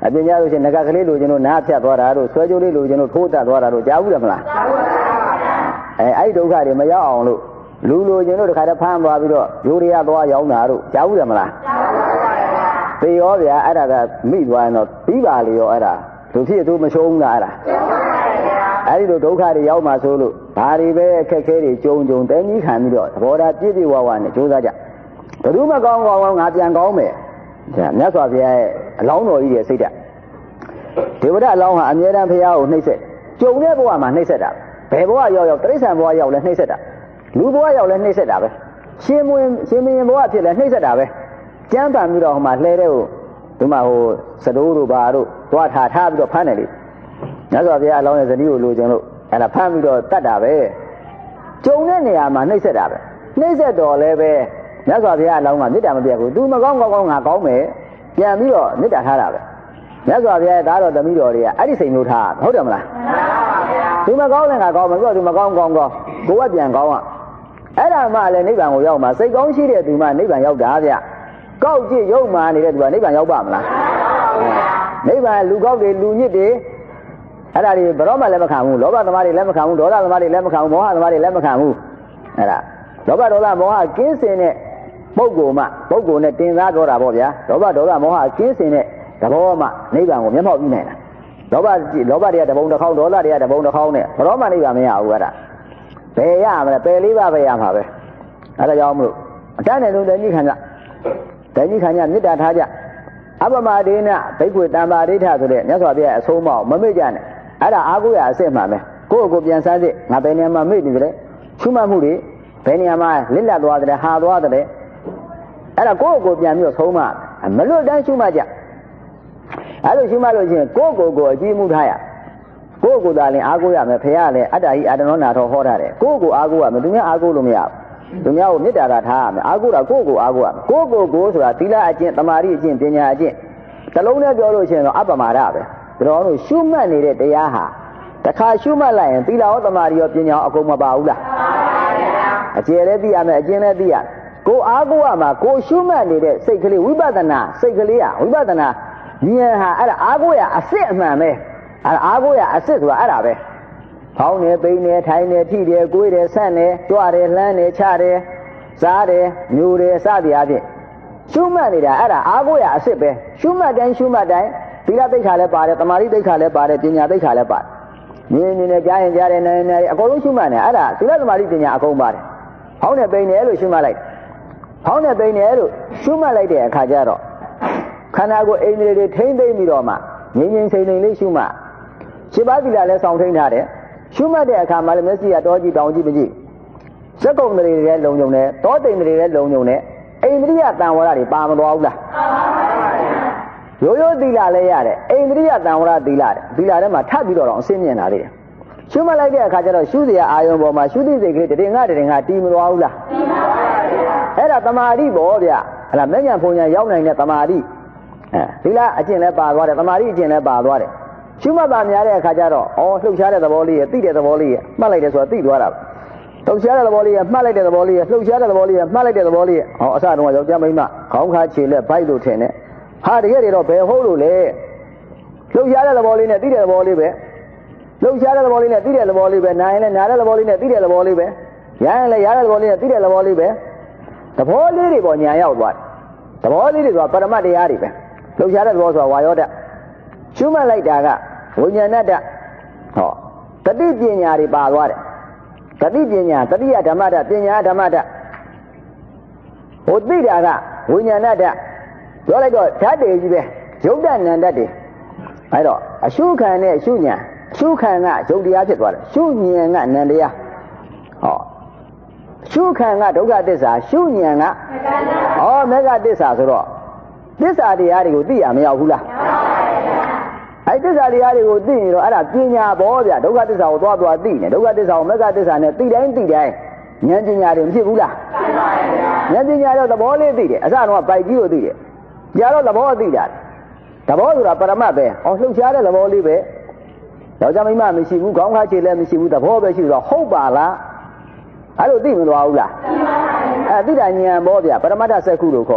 အပညာလို့ရှိရင်ငကကလေးလိုချင်လို့နားဖြတ်သွားတာတို့ဆွဲကြိုးလေးလိုချင်လို့ထိုးတက်သွားတာတို့ကြားဘူးတယ်မလားကြားဘူးပါဗျာအဲအဲ့ဒီဒုက္ခတွေမရောက်အောင်လို့လူလိုချင်လို့တခါတည်းဖမ်းသွားပြီးတော့ရိုးရရသွားရောက်တာတို့ကြားဘူးတယ်မလားကြားဘူးပါဗျာသေရောဗျာအဲ့ဒါကမိသွားရင်တော့ပြီးပါလေရောအဲ့ဒါလူဖြစ်သူမရှုံးလားအဲ့ဒါအဲ့ဒီလိုဒုက္ခတွေရောက်မှဆိုလို့ဘာတွေပဲအခက်ခဲတွေကြုံကြုံတဲကြီးခံပြီးတော့သဘောထားပြည့်ပြည့်ဝဝနဲ့ကြိုးစားကြဘယ်သူမှကောင်းကောင်းကောင်းငါပြန်ကောင်းမယ်ဒါမြတ်စွာဘုရားရဲ့အလောင်းတော်ကြီးရဲ့စိတ်ဓာတ်ဒေဝရအလောင်းဟာအမြဲတမ်းဘုရားကိုနှိမ့်ဆက်ကြုံတဲ့ဘဝမှာနှိမ့်ဆက်တာဘယ်ဘဝရောက်ရောက်တိရစ္ဆာန်ဘဝရောက်လဲနှိမ့်ဆက်တာလူဘဝရောက်လဲနှိမ့်ဆက်တာပဲရှင်မွင်ရှင်မင်းဘဝဖြစ်လဲနှိမ့်ဆက်တာပဲကျမ်းပန်ပြီးတော့ဟိုမှာလှဲတဲ့ဟိုဒီမှာဟိုစတိုးတို့ဘာတို့သွားထားထားပြီးတော့ဖမ်းတယ်လေမြတ်စွာဘုရားအလောင်းရဲ့ဇနီးကိုလိုချင်လို့အဲ့ဒါဖမ်းပြီးတော့တတ်တာပဲကြုံတဲ့နေရာမှာနှိမ့်ဆက်တာပဲနှိမ့်ဆက်တော်လဲပဲမြတ်စွာဘုရားအလောင်းကမေတ္တာမပြတ်ဘူးသူမကောင်းကောင်းကောင်းငါကောင်းမယ်ပြန်ပြီးတော့မေတ္တာထားတာပဲမြတ်စွာဘုရားရဲ့သားတော်သမီးတော်တွေကအဲ့ဒီစိတ်မျိုးထားဟုတ်တယ်မလားမှန်ပါဗျာသူမကောင်းလည်းငါကောင်းမယ်သူကသူမကောင်းကောင်းကောင်းကိုယ်ကပြန်ကောင်းอ่ะအဲ့ဒါမှလည်းနိဗ္ဗာန်ကိုရောက်မှာစိတ်ကောင်းရှိတဲ့သူမှနိဗ္ဗာန်ရောက်တာဗျကောက်ကြည့်ရုပ်မှနေတဲ့သူကနိဗ္ဗာန်ရောက်ပါမလားနိဗ္ဗာန်လူကောက်တွေလူညစ်တွေအဲ့ဒါတွေဘယ်တော့မှလည်းမခံဘူးလောဘသမားတွေလည်းမခံဘူးဒေါသသမားတွေလည်းမခံဘူးမောဟသမားတွေလည်းမခံဘူးအဲ့ဒါလောဘဒေါသမောဟကင်းစင်တဲ့ပုဂ္ဂိုလ်မှပုဂ္ဂိုလ်နဲ့တင်စားတော့တာပေါ့ဗျာလောဘဒေါသမောဟကင်းစင်တဲ့သဘောမှနိဗ္ဗာန်ကိုမျက်မှောက်ပြုနိုင်တာလောဘလောဘတွေကတပုံတစ်ခေါက်ဒေါသတွေကတပုံတစ်ခေါက်နဲ့ဘယ်တော့မှနိဗ္ဗာန်မရဘူးအဲ့ဒါဘယ်ရမလဲပယ်လေးပါးပဲရမှာပဲအဲ့ဒါကြောင့်မလို့အတန်းနဲ့လုံးတကြီးခံကြတကြီးခံကြမေတ္တာထားကြအပမဒေနဘိက္ခွေတံပါဒိဋ္ဌဆိုတဲ့မြတ်စွာဘုရားအဆုံးအမမမေ့ကြနဲ့အဲ့ဒါအားကိုးရအစစ်မှန်ပဲကိုယ့်ကိုယ်ပြန်စားစစ်ငါဘယ်နေရာမှာမေ့နေကြလဲရှုမှတ်မှုတွေဘယ်နေရာမှာလစ်လပ်သွားတယ်ဟာသွားတယ်အဲ့ဒါကိုယ့်ကိုယ်ပြန်ပြီးတော့ဆုံးမမလွတ်တမ်းရှုမှတ်ကြအဲ့လိုရှုမှတ်လို့ချင်းကိုယ့်ကိုယ်ကိုအကြည့်မှုထားရကိုယ့်ကိုယ်သာလင်အားကိုးရမယ်ဖခင်လည်းအတ္တဟိအာတနောနာထောဟောထားတယ်ကိုယ့်ကိုယ်အားကိုးရမယ်သူများအားကိုးလို့မရဘူးသူများကိုမေတ္တာသာထားရမယ်အားကိုးတာကိုယ့်ကိုယ်အားကိုးရမယ်ကိုယ့်ကိုယ်ကိုဆိုတာသီလအကျင့်တမာတိအကျင့်ပညာအကျင့်တလုံးနဲ့ပြောလို့ချင်းတော့အပ္ပမာဒပဲဒါတော့လို့ရှုမှတ်နေတဲ့တရားဟာတခါရှုမှတ်လိုက်ရင်သီလရောတမာတိရောပညာရောအကုန်မပါဘူးလားအကျယ်လည်းသိရမယ်အကျဉ်းလည်းသိရကိုအားကိုးရမှာကိုရှုမှတ်နေတဲ့စိတ်ကလေးဝိပဿနာစိတ်ကလေးဟာဝိပဿနာဉာဏ်ဟာအဲ့ဒါအားကိုးရအစစ်အမှန်ပဲအဲ့ဒါအားကိုးရအစစ်ဆိုတာအဲ့ဒါပဲဖောင်းနေပိန်နေထိုင်နေထိတယ်ကိုယ်တယ်ဆန့်နေကြွတယ်လှမ်းနေချတယ်စားတယ်ညူတယ်စသည်အပြင်ရှုမှတ်နေတာအဲ့ဒါအားကိုးရအစစ်ပဲရှုမှတ်တိုင်းရှုမှတ်တိုင်းသီလသိက္ခာလည်းပါတယ်တမာတိသိက္ခာလည်းပါတယ်ပညာသိက္ခာလည်းပါတယ်မြင်မြင်နဲ့ကြားရင်ကြားတယ်နားရင်နားတယ်အကုန်လုံးရှုမှတ်နေအဲ့ဒါသီလသမာတိပညာအကုန်ပါတယ်ဖောင်းနေပိန်နေလို့ရှုမှတ်လိုက်ဖောင်းနေပိန်နေလို့ရှုမှတ်လိုက်တဲ့အခါကျတော့ခန္ဓာကိုယ်အိန္ဒြေတွေထိမ့်သိမ့်ပြီးတော့မှငြိမ်ငြိမ်ချိန်ချိန်လေးရှုမှတ်ရှင်းပါသီလလည်းဆောင်ထိန်ထားတယ်ရှုမှတ်တဲ့အခါမှာလည်းမျက်စိကတောကြည့်တောင်ကြည့်မကြည့်စက်ကုံတွေလည်းလုံုံတယ်တောတိမ်တွေလည်းလုံုံတယ်အိန္ဒြိယတန်ဝရတွေပါမသွားဘူးလားရိုးရိုးသီလလည်းရတယ်အိန္ဒြိယတန်ဝရသီလတဲ့သီလထဲမှာထပ်ပြီးတော့အစင်းမြင်လာသေးတယ်ရှုမှတ်လိုက်တဲ့အခါကျတော့ရှုစရာအာယုံပေါ်မှာရှုသိစိတ်ကလေးတည်ငါတည်ငါတီးမသွားဘူးလားတီးပါပါဗျာအဲ့ဒါတမာတိပေါ့ဗျာဟလာမဲ့ညာဖုန်ညာရောက်နိုင်တဲ့တမာတိအဲသီလအကျင့်လည်းပါသွားတယ်တမာတိအကျင့်လည်းပါသွားတယ်ရှုမှတ်ပါများတဲ့အခါကျတော့အော်လှုပ်ရှားတဲ့သဘောလေးရဲ့သိတဲ့သဘောလေးရဲ့မှတ်လိုက်တယ်ဆိုတာသိသွားတာလှုပ်ရှားတဲ့သဘောလေးရဲ့မှတ်လိုက်တဲ့သဘောလေးရဲ့လှုပ်ရှားတဲ့သဘောလေးရဲ့မှတ်လိုက်တဲ့သဘောလေးရဲ့ဟောအစတုန်းကယောက်ျားမိန်းမခေါင်းခါခြေလက်ဗိုက်လို့ထင်တယ်ဟာတကယ်တော့ဘယ်ဟုတ်လို့လဲလှုပ်ရှားတဲ့သဘောလေးနဲ့သိတဲ့သဘောလေးပဲလှုပ်ရှားတဲ့သဘောလေးနဲ့သိတဲ့သဘောလေးပဲနားရင်လည်းနားတဲ့သဘောလေးနဲ့သိတဲ့သဘောလေးပဲရရင်လည်းရတဲ့သဘောလေးနဲ့သိတဲ့သဘောလေးပဲသဘောလေးတွေပေါ်ညာရောက်သွားတယ်သဘောလေးတွေဆိုတာပရမတ်တရားတွေပဲလှုပ်ရှားတဲ့သဘောဆိုတာဝါယောဓာတ်ရှုမှတ်လိုက်တာကဝိညာဏဓာတ်ဟောတတိပညာတွေပါသွားတယ်တတိပညာတတိယဓမ္မဓာတ်ပညာဓမ္မဓာတ်ဟိုသိတာကဝိညာဏဓာတ်ပြောလိုက်တော့ဓာတ်တွေကြီးပဲရုပ်ဓာတ်နံဓာတ်တွေအဲတော့အရှုခံနဲ့ရှုညာရှုခံကရုပ်တရားဖြစ်သွားတယ်ရှုဉာဏ်ကနံတရားဟောရှုခံကဒုက္ခသစ္စာရှုဉာဏ်ကဩမေဃသစ္စာဆိုတော့သစ္စာတရားတွေကိုသိရမရောက်ဘူးလားအဲသစ္စာတရားတွေကိုသိနေတော့အဲ့ဒါပညာပေါ်ဗျဒုက္ခသစ္စာကိုသွားသွားသိနေဒုက္ခသစ္စာကိုမေဃသစ္စာနဲ့သိတိုင်းသိတိုင်းဉာဏ်ပညာတွေမဖြစ်ဘူးလားဉာဏ်ပညာတော့သဘောလေးသိတယ်အစတော့ပိုက်ကြီးကိုသိတယ်ကြာတော့သဘောသိတာသဘောဆိုတာပရမတ်ပဲဩလှုပ်ရှားတဲ့သဘောလေးပဲယောက်ျားမိန်းမမရှိဘူးခေါင်းခါခြေလည်းမရှိဘူးသဘောပဲရှိတော့ဟုတ်ပါလားအဲ့လိုသိမသွားဘူးလားအဲသိတာဉာဏ်ပေါ်ဗျပရမတ္ထစက္ခုလို့ခေါ်တဲ့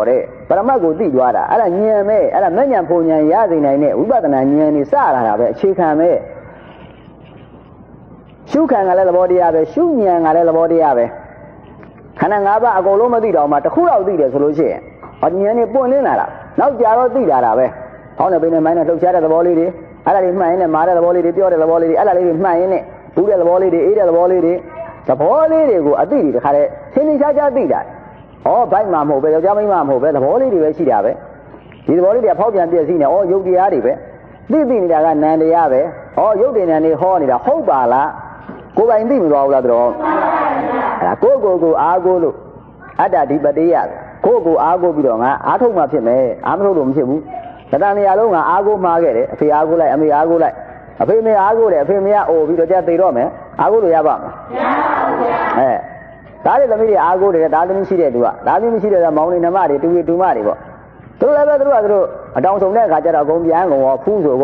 ပရမတ်ကိုသိသွားတာအဲ့ဒါဉာဏ်ပဲအဲ့ဒါမဉဏ်ပုံဉာဏ်ရသိနိုင်တဲ့ဝိပဿနာဉာဏ်นี่စလာတာပဲအခြေခံပဲရှုခံကလည်းသဘောတရားပဲရှုဉာဏ်ကလည်းသဘောတရားပဲခန္ဓာ၅ပါးအကုန်လုံးမသိတော့မှတစ်ခုတော့သိတယ်ဆိုလို့ရှိရင်ဉာဏ်นี่ပွင့်လင်းလာတာနောက်ကြတော့သိလာတာပဲဟောင်းနေပိနေမိုင်းနဲ့လှုပ်ရှားတဲ့သဘောလေးတွေအဲ့ဒါလေးမှန်ရင်လည်းမာတဲ့သဘောလေးတွေပြောတဲ့သဘောလေးတွေအဲ့ဒါလေးတွေမှန်ရင်လည်းဘူးတဲ့သဘောလေးတွေအေးတဲ့သဘောလေးတွေသဘောလေးတွေကိုအသိတွေတခါတည်းသင်္ချာချာသိတာဩဘိုက်မှာမဟုတ်ပဲယောက်ျားမိန်းမမဟုတ်ပဲသဘောလေးတွေပဲရှိတာပဲဒီသဘောလေးတွေကဖောက်ပြန်ပြည့်စည်နေဩယုတ်တရားတွေပဲသိသိနေတာကနန္တရားပဲဩယုတ်တင်နေနေဟောနေတာဟုတ်ပါလားကိုယ်ပိုင်သိမသွားဘူးလားတော့အဲ့ဒါကိုယ်ကိုယ်ကိုအားကိုးလို့အတ္တဓိပတိယကိုယ်ကိုအားကိုးပြီးတော့ငါအားထုတ်မှဖြစ်မယ်အားမထုတ်လို့မဖြစ်ဘူးတဏှာနေရာလုံးကအားကိုးမှားခဲ့တယ်အဖေအားကိုးလိုက်အမေအားကိုးလိုက်အဖေမေအားကိုးတယ်အဖေမေကအိုပြီးတော့ကြာသိတော့မယ်အားကိုးလို့ရပါ့မလားမရပါဘူးဗျာအဲဒါတွေသမီးတွေအားကိုးတယ်ဒါသမီးရှိတဲ့သူကဒါသမီးမရှိတဲ့ကမောင်နေနှမတွေတူတူမတွေပေါ့သူတို့လည်းပဲသူတို့ကသူတို့အတောင်ဆုံးတဲ့အခါကျတော့အကုန်ပြန်ကုန်ရောဖူးဆို